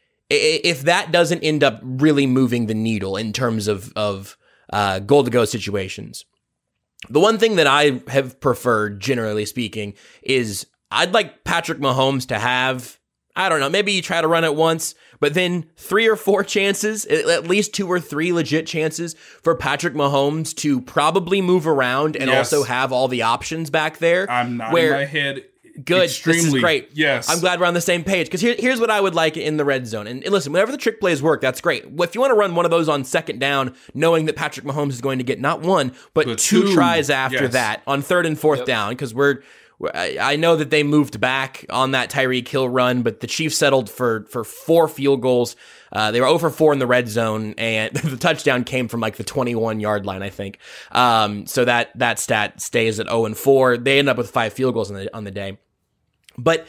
if that doesn't end up really moving the needle in terms of goal to go situations, the one thing that I have preferred, generally speaking, is I'd like Patrick Mahomes to have, I don't know, maybe you try to run it once, but then 3 or 4 chances, at least 2 or 3 legit chances for Patrick Mahomes to probably move around and also have all the options back there. I'm nodding my head. Good. Extremely. This is great. Yes. I'm glad we're on the same page because here's what I would like in the red zone. And listen, whenever the trick plays work, that's great. If you want to run one of those on second down, knowing that Patrick Mahomes is going to get not one, but two tries after that on third and fourth down, because I know that they moved back on that Tyreek Hill run, but the Chiefs settled for 4 field goals. They were 0 for 4 in the red zone, and the touchdown came from like the 21-yard line, I think. So that stat stays at 0 and 4. They end up with 5 field goals on the day. But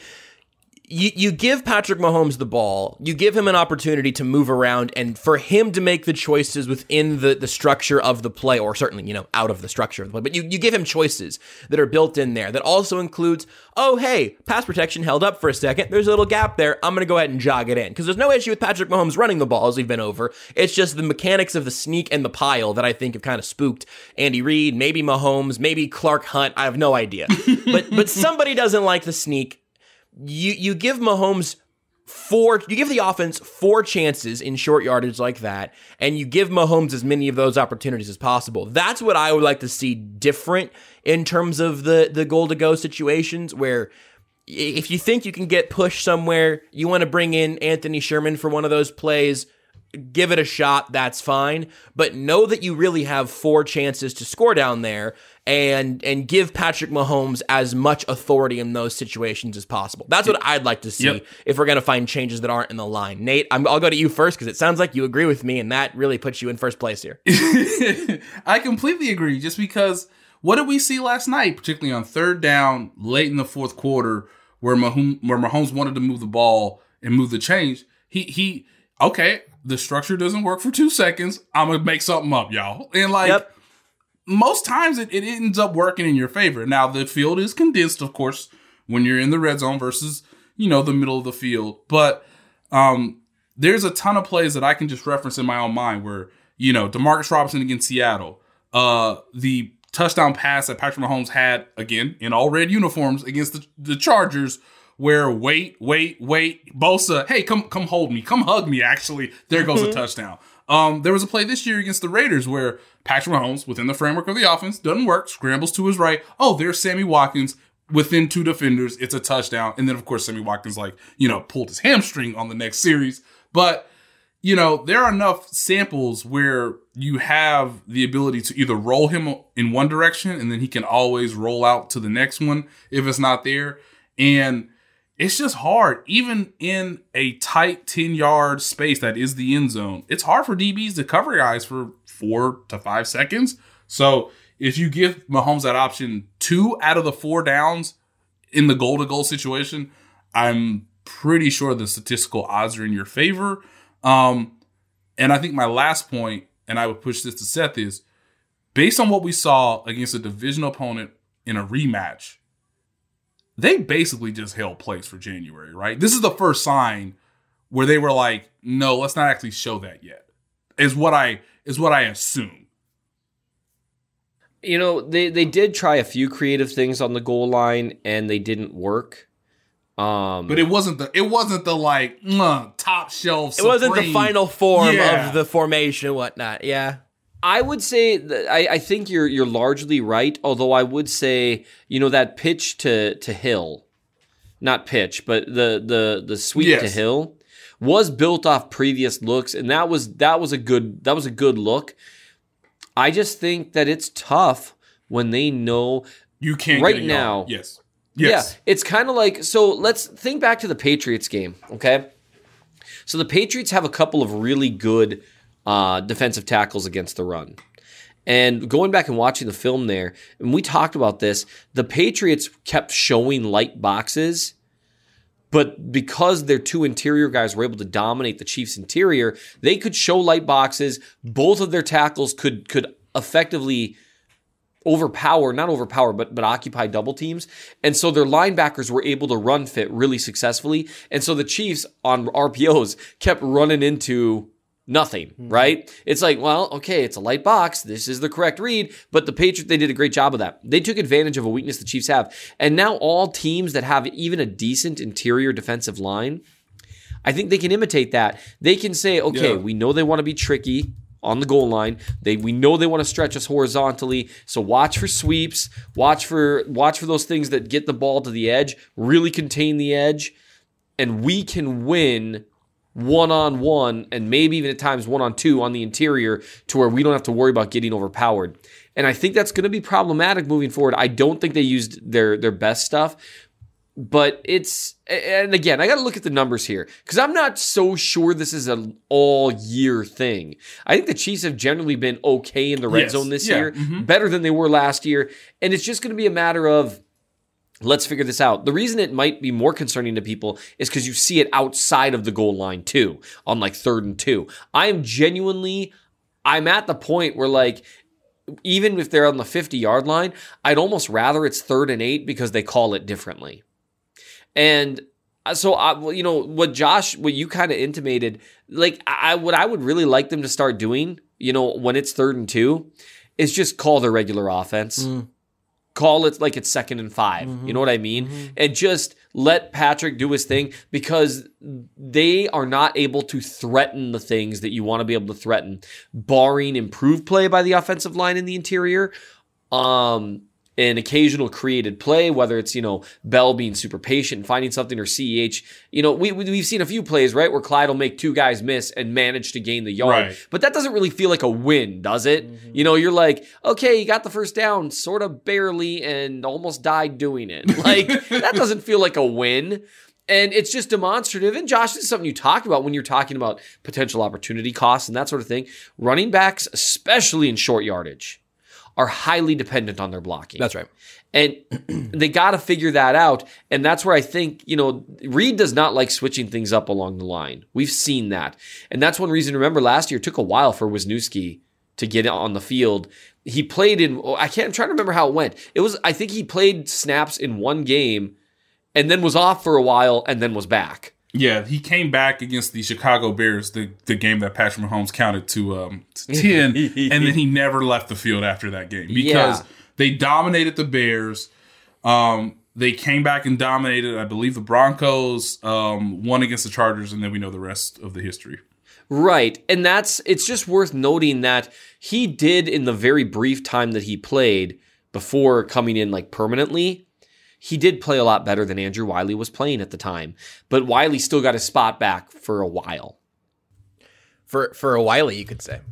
you give Patrick Mahomes the ball, you give him an opportunity to move around and for him to make the choices within the structure of the play, or certainly, out of the structure of the play. But you give him choices that are built in there that also includes, oh, hey, pass protection held up for a second. There's a little gap there. I'm going to go ahead and jog it in. Because there's no issue with Patrick Mahomes running the ball, as we've been over. It's just the mechanics of the sneak and the pile that I think have kind of spooked Andy Reid, maybe Mahomes, maybe Clark Hunt. I have no idea. But somebody doesn't like the sneak. You give Mahomes you give the offense 4 chances in short yardage like that, and you give Mahomes as many of those opportunities as possible. That's what I would like to see different in terms of the goal to go situations, where if you think you can get pushed somewhere, you want to bring in Anthony Sherman for one of those plays, give it a shot, that's fine. But know that you really have 4 chances to score down there, and give Patrick Mahomes as much authority in those situations as possible. That's what I'd like to see if we're going to find changes that aren't in the line. Nate, I'll go to you first because it sounds like you agree with me, and that really puts you in first place here. I completely agree, just because what did we see last night, particularly on third down, late in the fourth quarter, where Mahomes wanted to move the ball and move the change? Okay, the structure doesn't work for 2 seconds. I'm going to make something up, y'all. And most times it ends up working in your favor. Now, the field is condensed, of course, when you're in the red zone versus, the middle of the field. But there's a ton of plays that I can just reference in my own mind where, Demarcus Robinson against Seattle, the touchdown pass that Patrick Mahomes had, again, in all red uniforms against the Chargers, where wait, Bosa, hey, come hold me, come hug me, actually. There goes a touchdown. There was a play this year against the Raiders where Patrick Mahomes, within the framework of the offense, doesn't work, scrambles to his right. Oh, there's Sammy Watkins within 2 defenders. It's a touchdown. And then, of course, Sammy Watkins, pulled his hamstring on the next series. But, there are enough samples where you have the ability to either roll him in one direction and then he can always roll out to the next one if it's not there. And it's just hard, even in a tight 10-yard space that is the end zone. It's hard for DBs to cover guys for 4 to 5 seconds. So if you give Mahomes that option 2 out of the 4 downs in the goal-to-goal situation, I'm pretty sure the statistical odds are in your favor. And I think my last point, and I would push this to Seth, is based on what we saw against a divisional opponent in a rematch, they basically just held place for January, right? This is the first sign where they were like, no, let's not actually show that yet, is what I assume. They did try a few creative things on the goal line and they didn't work. But it wasn't the top shelf Supreme. It wasn't the final form of the formation and whatnot. Yeah. I would say that I think you're largely right, although I would say, that pitch to Hill, not pitch, but the sweep to Hill was built off previous looks, and that was a good look. I just think that it's tough when they know you can't right now. Yes. Yeah, it's kind of like, so let's think back to the Patriots game, okay? So the Patriots have a couple of really good defensive tackles against the run. And going back and watching the film there, and we talked about this, the Patriots kept showing light boxes, but because their two interior guys were able to dominate the Chiefs' interior, they could show light boxes. Both of their tackles could effectively but occupy double teams. And so their linebackers were able to run fit really successfully. And so the Chiefs on RPOs kept running into nothing, right? It's like, well, okay, it's a light box. This is the correct read. But the Patriots, they did a great job of that. They took advantage of a weakness the Chiefs have. And now all teams that have even a decent interior defensive line, I think they can imitate that. They can say, okay, we know they want to be tricky on the goal line. We know they want to stretch us horizontally. So watch for sweeps, watch for those things that get the ball to the edge, really contain the edge, and we can win one-on-one and maybe even at times one-on-two on the interior to where we don't have to worry about getting overpowered. And I think that's going to be problematic moving forward. I don't think they used their best stuff. But and again, I got to look at the numbers here because I'm not so sure this is an all-year thing. I think the Chiefs have generally been okay in the red zone this year, better than they were last year. And it's just going to be a matter of, let's figure this out. The reason it might be more concerning to people is because you see it outside of the goal line too, on like 3rd and 2. I'm at the point where like, even if they're on the 50-yard line, I'd almost rather it's 3rd and 8 because they call it differently. And so, what you kind of intimated, like what I would really like them to start doing, when it's 3rd and 2, is just call their regular offense. Call it like it's 2nd and 5. You know what I mean? And just let Patrick do his thing because they are not able to threaten the things that you want to be able to threaten, barring improved play by the offensive line in the interior. An occasional created play, whether it's, Bell being super patient and finding something or CEH. We've seen a few plays, right, where Clyde will make 2 guys miss and manage to gain the yard. Right. But that doesn't really feel like a win, does it? You're like, okay, you got the first down, sort of barely, and almost died doing it. Like, that doesn't feel like a win. And it's just demonstrative. And Josh, this is something you talk about when you're talking about potential opportunity costs and that sort of thing. Running backs, especially in short yardage, are highly dependent on their blocking. That's right. And they got to figure that out. And that's where I think, Reed does not like switching things up along the line. We've seen that. And that's one reason, remember, last year it took a while for Wisniewski to get on the field. He played I'm trying to remember how it went. I think he played snaps in one game and then was off for a while and then was back. Yeah, he came back against the Chicago Bears, the game that Patrick Mahomes counted to 10, and then he never left the field after that game because they dominated the Bears. They came back and dominated, I believe, the Broncos, won against the Chargers, and then we know the rest of the history. Right, and it's just worth noting that he did, in the very brief time that he played before coming in like permanently, he did play a lot better than Andrew Wiley was playing at the time. But Wiley still got his spot back for a while. For a Wiley, you could say.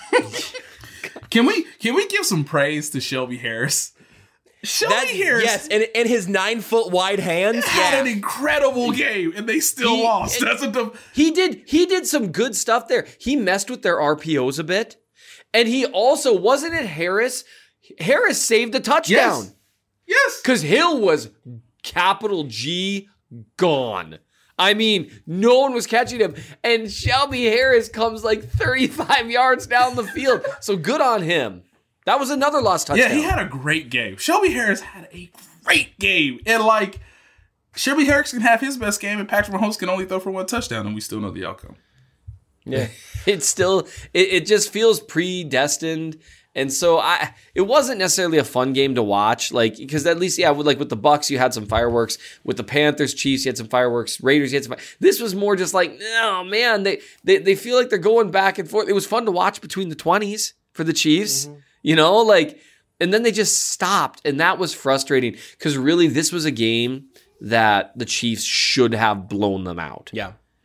Can we give some praise to Shelby Harris? Harris, yes, and his 9-foot wide hands had an incredible game, and they still lost. He did some good stuff there. He messed with their RPOs a bit, and he also, wasn't it Harris? Harris saved a touchdown. Yes. Because Hill was capital G gone. I mean, no one was catching him. And Shelby Harris comes like 35 yards down the field. So good on him. That was another lost touchdown. Yeah, he had a great game. Shelby Harris had a great game. And Shelby Harris can have his best game and Patrick Mahomes can only throw for 1 touchdown and we still know the outcome. Yeah. It just feels predestined. And so it wasn't necessarily a fun game to watch, because at least, with the Bucs, you had some fireworks. With the Panthers, Chiefs, you had some fireworks. Raiders, you had some. This was more just like, oh man, they feel like they're going back and forth. It was fun to watch between the 20s for the Chiefs, and then they just stopped, and that was frustrating because really this was a game that the Chiefs should have blown them out. Yeah.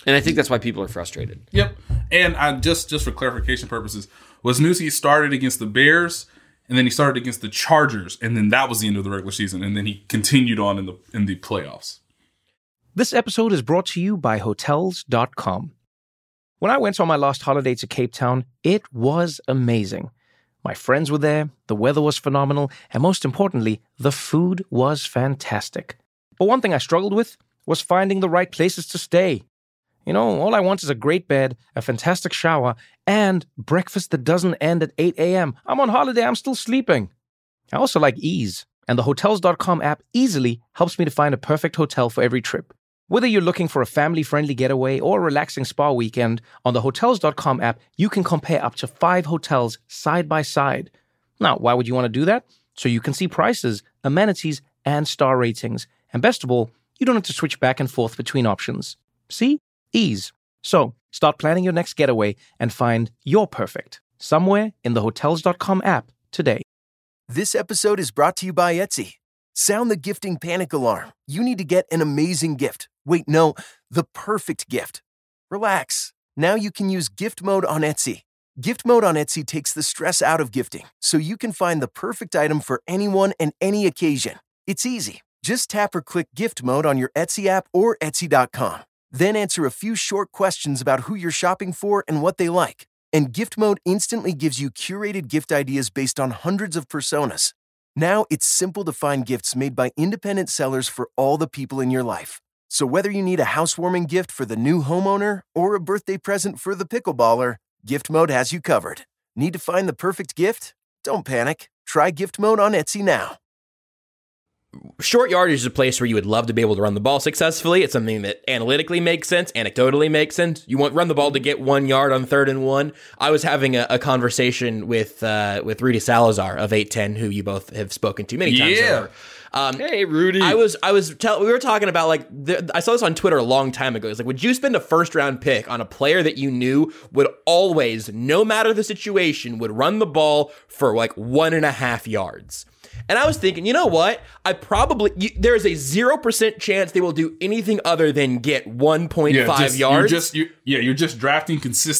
And I think that's why people are frustrated. Yep. And just for clarification purposes, Wisniewski started against the Bears, and then he started against the Chargers, and then that was the end of the regular season, and then he continued on in the playoffs. This episode is brought to you by Hotels.com. When I went on my last holiday to Cape Town, it was amazing. My friends were there, the weather was phenomenal, and most importantly, the food was fantastic. But one thing I struggled with was finding the right places to stay. You know, all I want is a great bed, a fantastic shower, and breakfast that doesn't end at 8 a.m. I'm on holiday, I'm still sleeping. I also like ease, and the Hotels.com app easily helps me to find a perfect hotel for every trip. Whether you're looking for a family-friendly getaway or a relaxing spa weekend, on the Hotels.com app, you can compare up to 5 hotels side by side. Now, why would you want to do that? So you can see prices, amenities, and star ratings. And best of all, you don't have to switch back and forth between options. See? Ease. So, start planning your next getaway and find your perfect somewhere in the Hotels.com app today. This episode is brought to you by Etsy. Sound the gifting panic alarm. You need to get an amazing gift. Wait, no, the perfect gift. Relax. Now you can use gift mode on Etsy. Gift mode on Etsy takes the stress out of gifting, so you can find the perfect item for anyone and any occasion. It's easy. Just tap or click gift mode on your Etsy app or Etsy.com. Then answer a few short questions about who you're shopping for and what they like. And gift mode instantly gives you curated gift ideas based on hundreds of personas. Now it's simple to find gifts made by independent sellers for all the people in your life. So whether you need a housewarming gift for the new homeowner or a birthday present for the pickleballer, gift mode has you covered. Need to find the perfect gift? Don't panic. Try gift mode on Etsy now. Short yardage is a place where you would love to be able to run the ball successfully. It's something that analytically makes sense, anecdotally makes sense. You want run the ball to get 1 yard on 3rd and 1. I was having a conversation with Rudy Salazar of 810, who you both have spoken to many times over. Hey, Rudy. we were talking about, like, I saw this on Twitter a long time ago. It's like, would you spend a first round pick on a player that you knew would always, no matter the situation, would run the ball for like 1.5 yards? And I was thinking, you know what? There's a 0% chance they will do anything other than get 1.5 yards. You're just drafting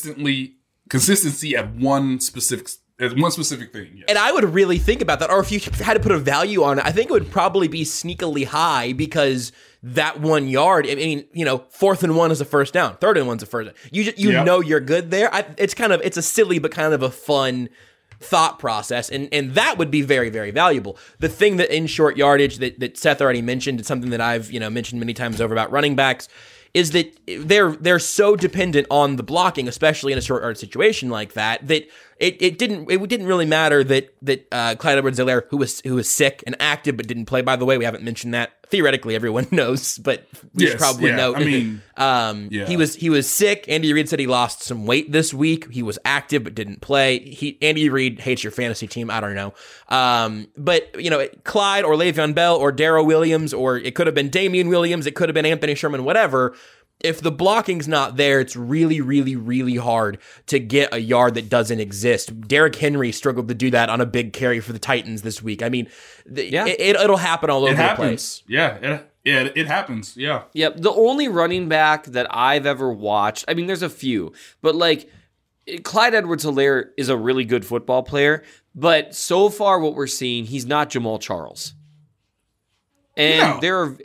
consistency at one specific thing. Yes. And I would really think about that. Or if you had to put a value on it, I think it would probably be sneakily high, because that 1 yard, I mean, 4th and 1 is a first down. 3rd and 1's a first down. You know you're good there. It's a silly but kind of a fun thought process, and that would be very, very valuable. The thing that in short yardage that Seth already mentioned, it's something that I've mentioned many times over about running backs, is that they're so dependent on the blocking, especially in a short yard situation like that it didn't really matter that Clyde Edwards-Helaire, who was sick and active but didn't play. By the way, we haven't mentioned that. Theoretically, everyone knows, but we should probably know. I mean, he was sick. Andy Reid said he lost some weight this week. He was active but didn't play. Andy Reid hates your fantasy team. I don't know. But Clyde or Le'Veon Bell or Darrell Williams, or it could have been Damian Williams. It could have been Anthony Sherman. Whatever. If the blocking's not there, it's really, really, really hard to get a yard that doesn't exist. Derrick Henry struggled to do that on a big carry for the Titans this week. I mean, it'll happen all over the place. Yeah, it happens. Yeah. Yep. The only running back that I've ever watched, I mean, there's a few, but like Clyde Edwards-Helaire is a really good football player, but so far what we're seeing, he's not Jamal Charles. And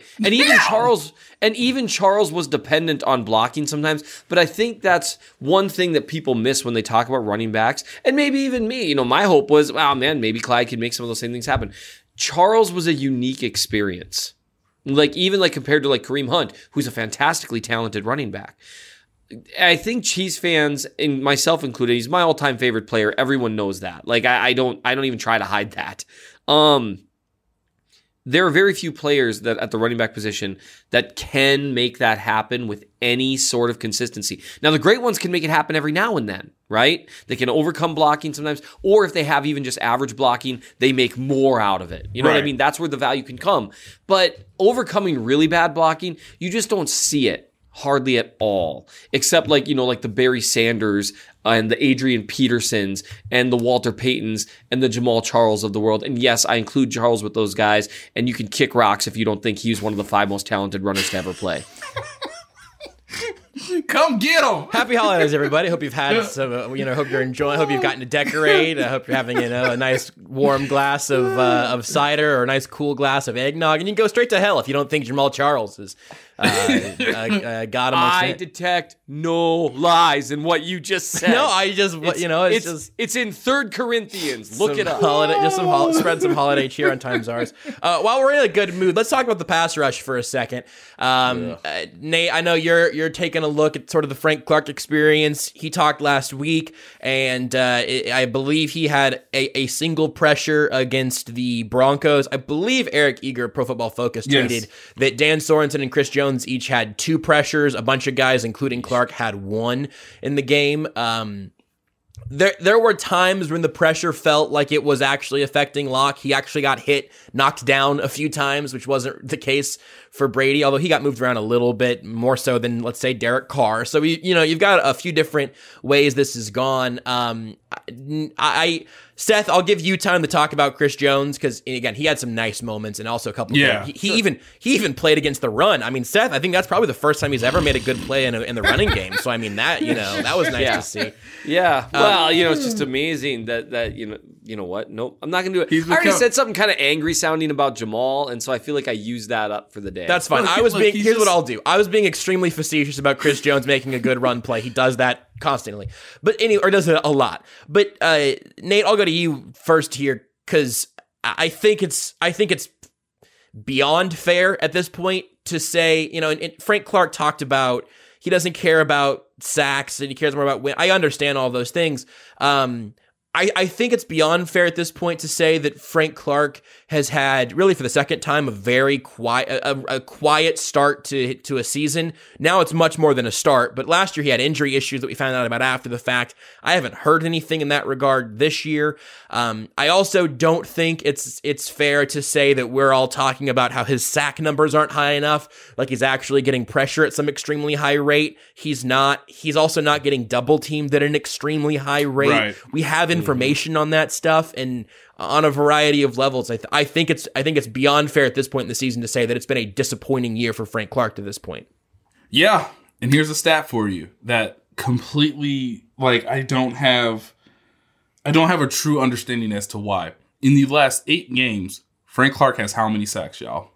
even Charles was dependent on blocking sometimes. But I think that's one thing that people miss when they talk about running backs. And maybe even me, my hope was, wow, man, maybe Clyde could make some of those same things happen. Charles was a unique experience. Even compared to Kareem Hunt, who's a fantastically talented running back. I think Chiefs fans, and myself included, he's my all-time favorite player. Everyone knows that. I don't even try to hide that. There are very few players that at the running back position that can make that happen with any sort of consistency. Now, the great ones can make it happen every now and then, right? They can overcome blocking sometimes, or if they have even just average blocking, they make more out of it. You know what I mean? That's where the value can come. But overcoming really bad blocking, you just don't see it hardly at all, except like the Barry Sanders and the Adrian Petersons and the Walter Paytons and the Jamal Charles of the world. And yes, I include Charles with those guys, and you can kick rocks if you don't think he's one of the 5 most talented runners to ever play. Come get them. Happy holidays, everybody. Hope you've had some, hope you're enjoying, hope you've gotten to decorate. I hope you're having, a nice warm glass of cider or a nice cool glass of eggnog. And you can go straight to hell if you don't think Jamal Charles is God amongst I detect no lies in what you just said. No, it's in 3 Corinthians. Look it up. Spread some holiday cheer on Times Ours. While we're in a good mood, let's talk about the pass rush for a second. Nate, I know you're taking a look at sort of the Frank Clark experience. He talked last week, and I believe he had a single pressure against the Broncos. I believe Eric Eager, Pro Football Focus, tweeted that Dan Sorensen and Chris Jones each had 2 pressures. A bunch of guys, including Clark, had 1 in the game. There were times when the pressure felt like it was actually affecting Locke. He actually got knocked down a few times, which wasn't the case for Brady, although he got moved around a little bit more so than, let's say, Derek Carr. So, you've got a few different ways this has gone. Seth, I'll give you time to talk about Chris Jones because, again, he had some nice moments and also a couple. He even played against the run. I mean, Seth, I think that's probably the first time he's ever made a good play in the running game. So, I mean, that was nice to see. Yeah. Well, it's just amazing that you know what? Nope, I'm not gonna do it. I already said something kind of angry sounding about Jamal, and so I feel like I used that up for the day. That's fine. Here's what I'll do. I was being extremely facetious about Chris Jones making a good run play. He does that constantly, or does it a lot. But Nate, I'll go to you first here because I think it's beyond fair at this point to say, and Frank Clark talked about he doesn't care about sacks and he cares more about win. I understand all those things. I think it's beyond fair at this point to say that Frank Clark has had, really for the second time, a very quiet start to a season. Now it's much more than a start, but last year he had injury issues that we found out about after the fact. I haven't heard anything in that regard this year. I also don't think it's fair to say that we're all talking about how his sack numbers aren't high enough, like he's actually getting pressure at some extremely high rate. He's not. He's also not getting double teamed at an extremely high rate. Right. We have information on that stuff and on a variety of levels. I think it's beyond fair at this point in the season to say that it's been a disappointing year for Frank Clark to this point. Yeah, and here's a stat for you that completely I don't have a true understanding as to why. In the last 8 games, Frank Clark has how many sacks, y'all?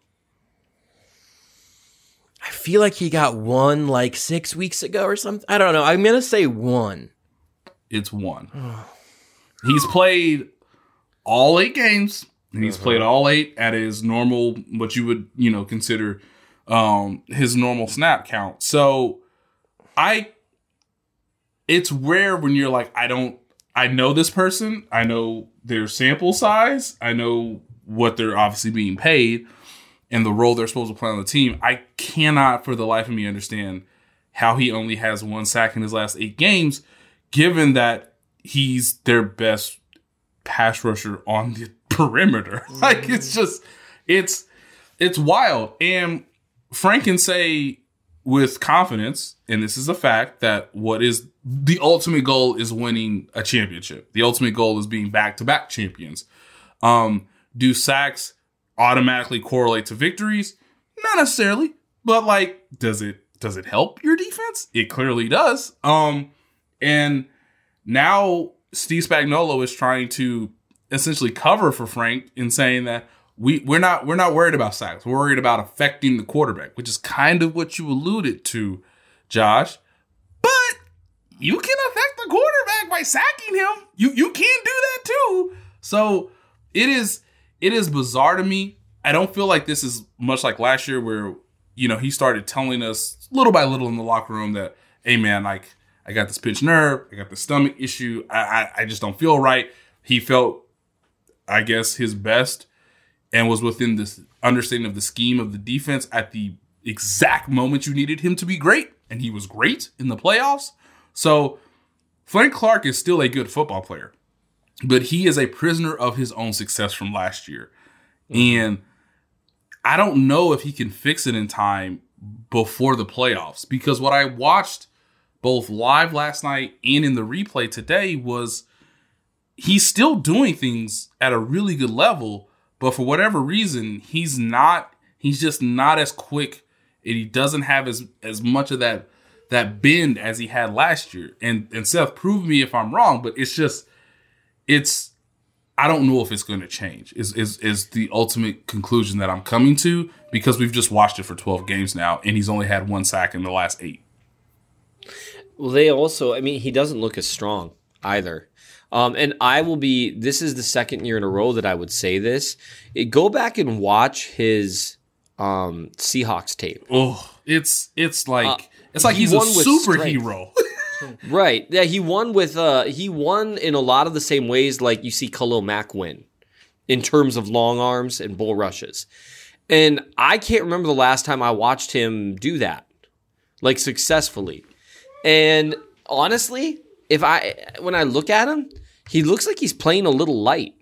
I feel like he got 1 6 weeks ago or something. I don't know. I'm gonna say 1. It's 1. He's played all 8 games, and he's played all 8 at his normal, what you would, consider his normal snap count. So it's rare when you're like, I know this person, I know their sample size, I know what they're obviously being paid and the role they're supposed to play on the team. I cannot for the life of me understand how he only has 1 sack in his last 8 games, given that he's their best pass rusher on the perimeter. It's wild. And Frank can say with confidence, and this is a fact, that what is the ultimate goal is winning a championship. The ultimate goal is being back-to-back champions. Do sacks automatically correlate to victories? Not necessarily, but does it help your defense? It clearly does. And now Steve Spagnuolo is trying to essentially cover for Frank in saying that we're not worried about sacks. We're worried about affecting the quarterback, which is kind of what you alluded to, Josh. But you can affect the quarterback by sacking him. You can do that too. So it is bizarre to me. I don't feel like this is much like last year where, he started telling us little by little in the locker room that, hey man, I got this pinched nerve, I got the stomach issue, I just don't feel right. He felt, I guess, his best and was within this understanding of the scheme of the defense at the exact moment you needed him to be great, and he was great in the playoffs. So Frank Clark is still a good football player, but he is a prisoner of his own success from last year. And I don't know if he can fix it in time before the playoffs, because what I watched both live last night and in the replay today was he's still doing things at a really good level, but for whatever reason, he's just not as quick, and he doesn't have as much of that that bend as he had last year. And Seth, prove me if I'm wrong, but I don't know if it's going to change is the ultimate conclusion that I'm coming to, because we've just watched it for 12 games now, and he's only had 1 sack in the last 8. Well, he doesn't look as strong either. And this is the second year in a row that I would say this. Go back and watch his Seahawks tape. Oh, it's like he's a superhero. Right. Yeah, he won in a lot of the same ways like you see Khalil Mack win in terms of long arms and bull rushes. And I can't remember the last time I watched him do that, like successfully. And honestly, when I look at him, he looks like he's playing a little light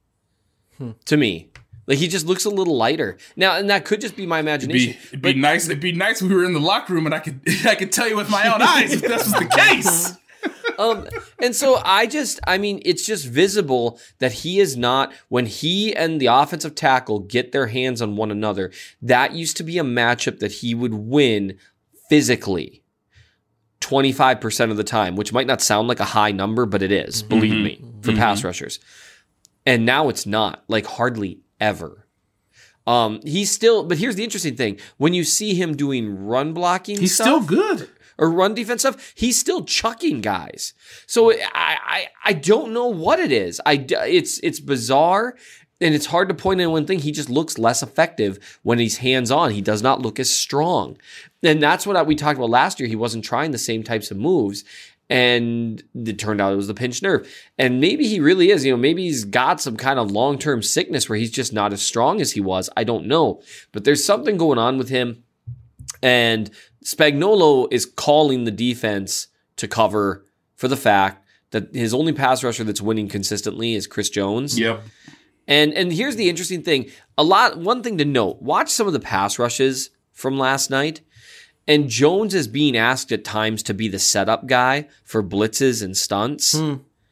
to me. Like he just looks a little lighter now, and that could just be my imagination. It'd be nice if we were in the locker room and I could tell you with my own eyes if this was the case. And so it's just visible that he is not, when he and the offensive tackle get their hands on one another, that used to be a matchup that he would win physically 25% of the time, which might not sound like a high number, but it is, believe me, for pass rushers. And now it's not, like hardly ever. But here's the interesting thing. When you see him doing run blocking he's stuff, still good. Or run defense stuff, he's still chucking guys. So I don't know what it is. It's bizarre, and it's hard to point at one thing. He just looks less effective when he's hands-on. He does not look as strong. And that's what we talked about last year. He wasn't trying the same types of moves. And it turned out it was the pinched nerve. And maybe he really is. Maybe he's got some kind of long-term sickness where he's just not as strong as he was. I don't know. But there's something going on with him. And Spagnuolo is calling the defense to cover for the fact that his only pass rusher that's winning consistently is Chris Jones. Yep. And here's the interesting thing. One thing to note, watch some of the pass rushes from last night. And Jones is being asked at times to be the setup guy for blitzes and stunts.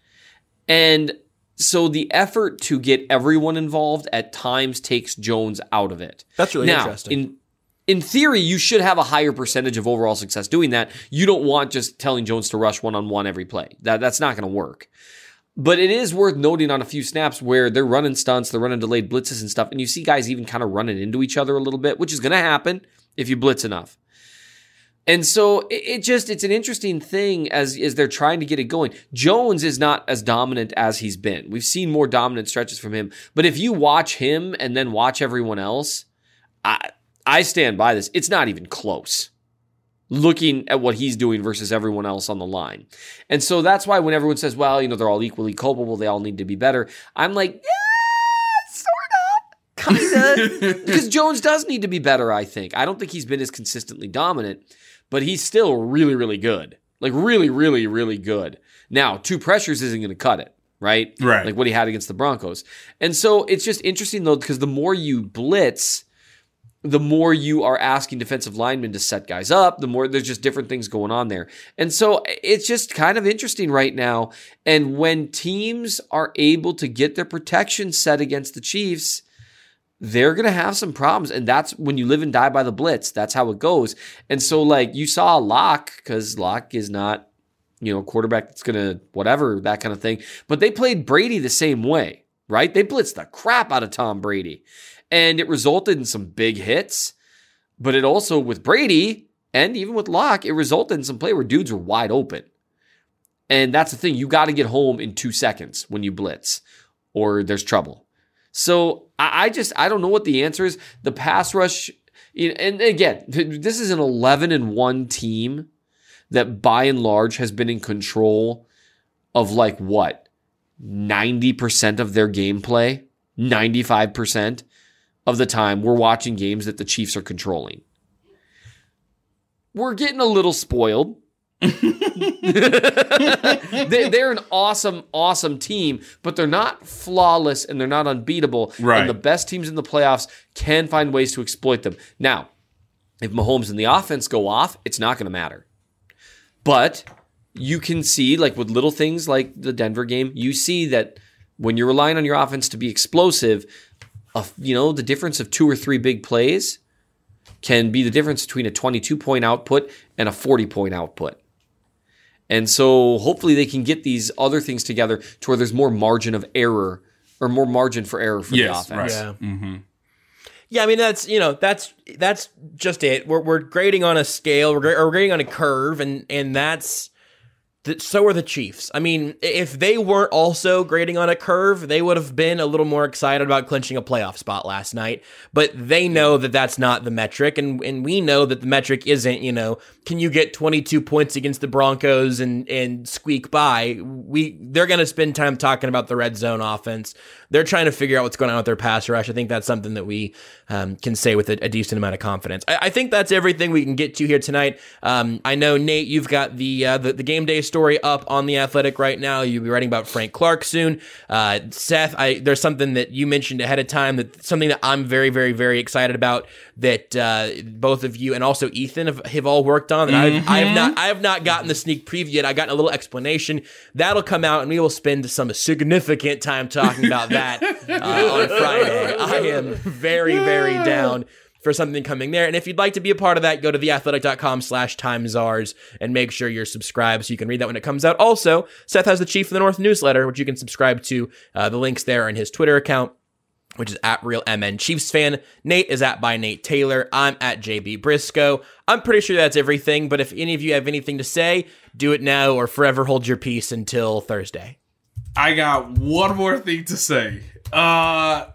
And so the effort to get everyone involved at times takes Jones out of it. That's really interesting. In theory, you should have a higher percentage of overall success doing that. You don't want just telling Jones to rush one-on-one every play. That's not going to work. But it is worth noting on a few snaps where they're running stunts, they're running delayed blitzes and stuff, and you see guys even kind of running into each other a little bit, which is going to happen if you blitz enough. And so it's an interesting thing as they're trying to get it going. Jones is not as dominant as he's been. We've seen more dominant stretches from him. But if you watch him and then watch everyone else, I stand by this. It's not even close. Looking at what he's doing versus everyone else on the line. And so that's why when everyone says, well, they're all equally culpable, they all need to be better, I'm like, yeah, sort of, kind of. Because Jones does need to be better, I think. I don't think he's been as consistently dominant. But he's still really, really good. Like really, really, really good. Now, 2 pressures isn't going to cut it, right? Right. Like what he had against the Broncos. And so it's just interesting, though, because the more you blitz, the more you are asking defensive linemen to set guys up, the more there's just different things going on there. And so it's just kind of interesting right now. And when teams are able to get their protection set against the Chiefs, they're going to have some problems. And that's when you live and die by the blitz. That's how it goes. And so, like, you saw Locke, because Locke is not, a quarterback that's going to whatever, that kind of thing. But they played Brady the same way, right? They blitzed the crap out of Tom Brady. And it resulted in some big hits. But it also, with Brady, and even with Locke, it resulted in some play where dudes were wide open. And that's the thing. You got to get home in 2 seconds when you blitz, or there's trouble. So I don't know what the answer is. The pass rush, and again, this is an 11-1 team that by and large has been in control of 90% of their gameplay, 95% of the time we're watching games that the Chiefs are controlling. We're getting a little spoiled. They're an awesome team, but they're not flawless and they're not unbeatable. Right. And the best teams in the playoffs can find ways to exploit them. Now, if Mahomes and the offense go off, it's not going to matter. But you can see, like with little things like the Denver game, you see that when you're relying on your offense to be explosive, the difference of 2 or 3 big plays can be the difference between a 22-point output and a 40-point output. And so hopefully they can get these other things together to where there's more margin of error or more margin for error for the offense. Right. Yeah. Mm-hmm. Yeah, I mean that's just it. We're grading on a scale, we're grading on a curve, and that's so are the Chiefs. I mean, if they weren't also grading on a curve, they would have been a little more excited about clinching a playoff spot last night. But they know that that's not the metric, and we know that the metric isn't, can you get 22 points against the Broncos and squeak by? They're going to spend time talking about the red zone offense. They're trying to figure out what's going on with their pass rush. I think that's something that we can say with a decent amount of confidence. I think that's everything we can get to here tonight. I know, Nate, you've got the game day story up on The Athletic right now. You'll be writing about Frank Clark soon. Seth, there's something that you mentioned ahead of time, something that I'm very, very, very excited about that both of you and also Ethan have all worked on. That I have not gotten the sneak preview yet. I got a little explanation. That'll come out, and we will spend some significant time talking about that on Friday. I am very, very down for something coming there. And if you'd like to be a part of that, go to theathletic.com/timesars and make sure you're subscribed so you can read that when it comes out. Also, Seth has the Chief of the North newsletter, which you can subscribe to. The links there are in his Twitter account, which is @RealMNChiefsFan. Nate is @ByNateTaylor. I'm @JB Briscoe. I'm pretty sure that's everything, but if any of you have anything to say, do it now or forever hold your peace until Thursday. I got one more thing to say. I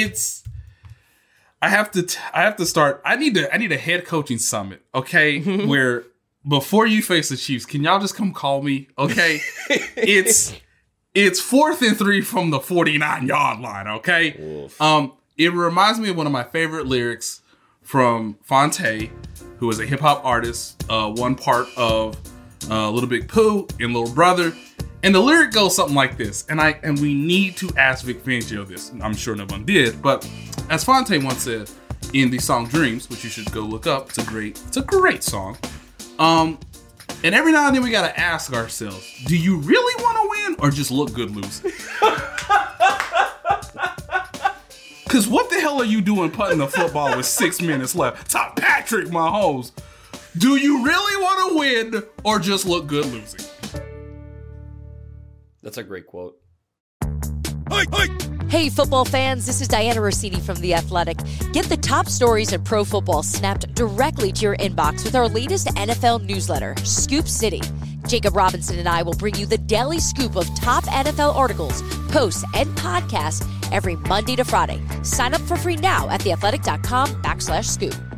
have to start. I need a head coaching summit, okay? Where before you face the Chiefs, can y'all just come call me, okay? It's 4th and 3 from the 49-yard line, okay? Oof. It reminds me of one of my favorite lyrics from Fonte, who is a hip hop artist, one part of Little Big Pooh and Little Brother. And the lyric goes something like this, and we need to ask Vic Fangio this. I'm sure no one did, but as Fonte once said in the song Dreams, which you should go look up, it's a great song. And every now and then we gotta ask ourselves, do you really want to win or just look good losing? Because what the hell are you doing putting the football with 6 minutes left? Top Patrick Mahomes. Do you really want to win or just look good losing? That's a great quote. Hey, football fans, this is Diana Rossini from The Athletic. Get the top stories in pro football snapped directly to your inbox with our latest NFL newsletter, Scoop City. Jacob Robinson and I will bring you the daily scoop of top NFL articles, posts, and podcasts every Monday to Friday. Sign up for free now at theathletic.com/scoop.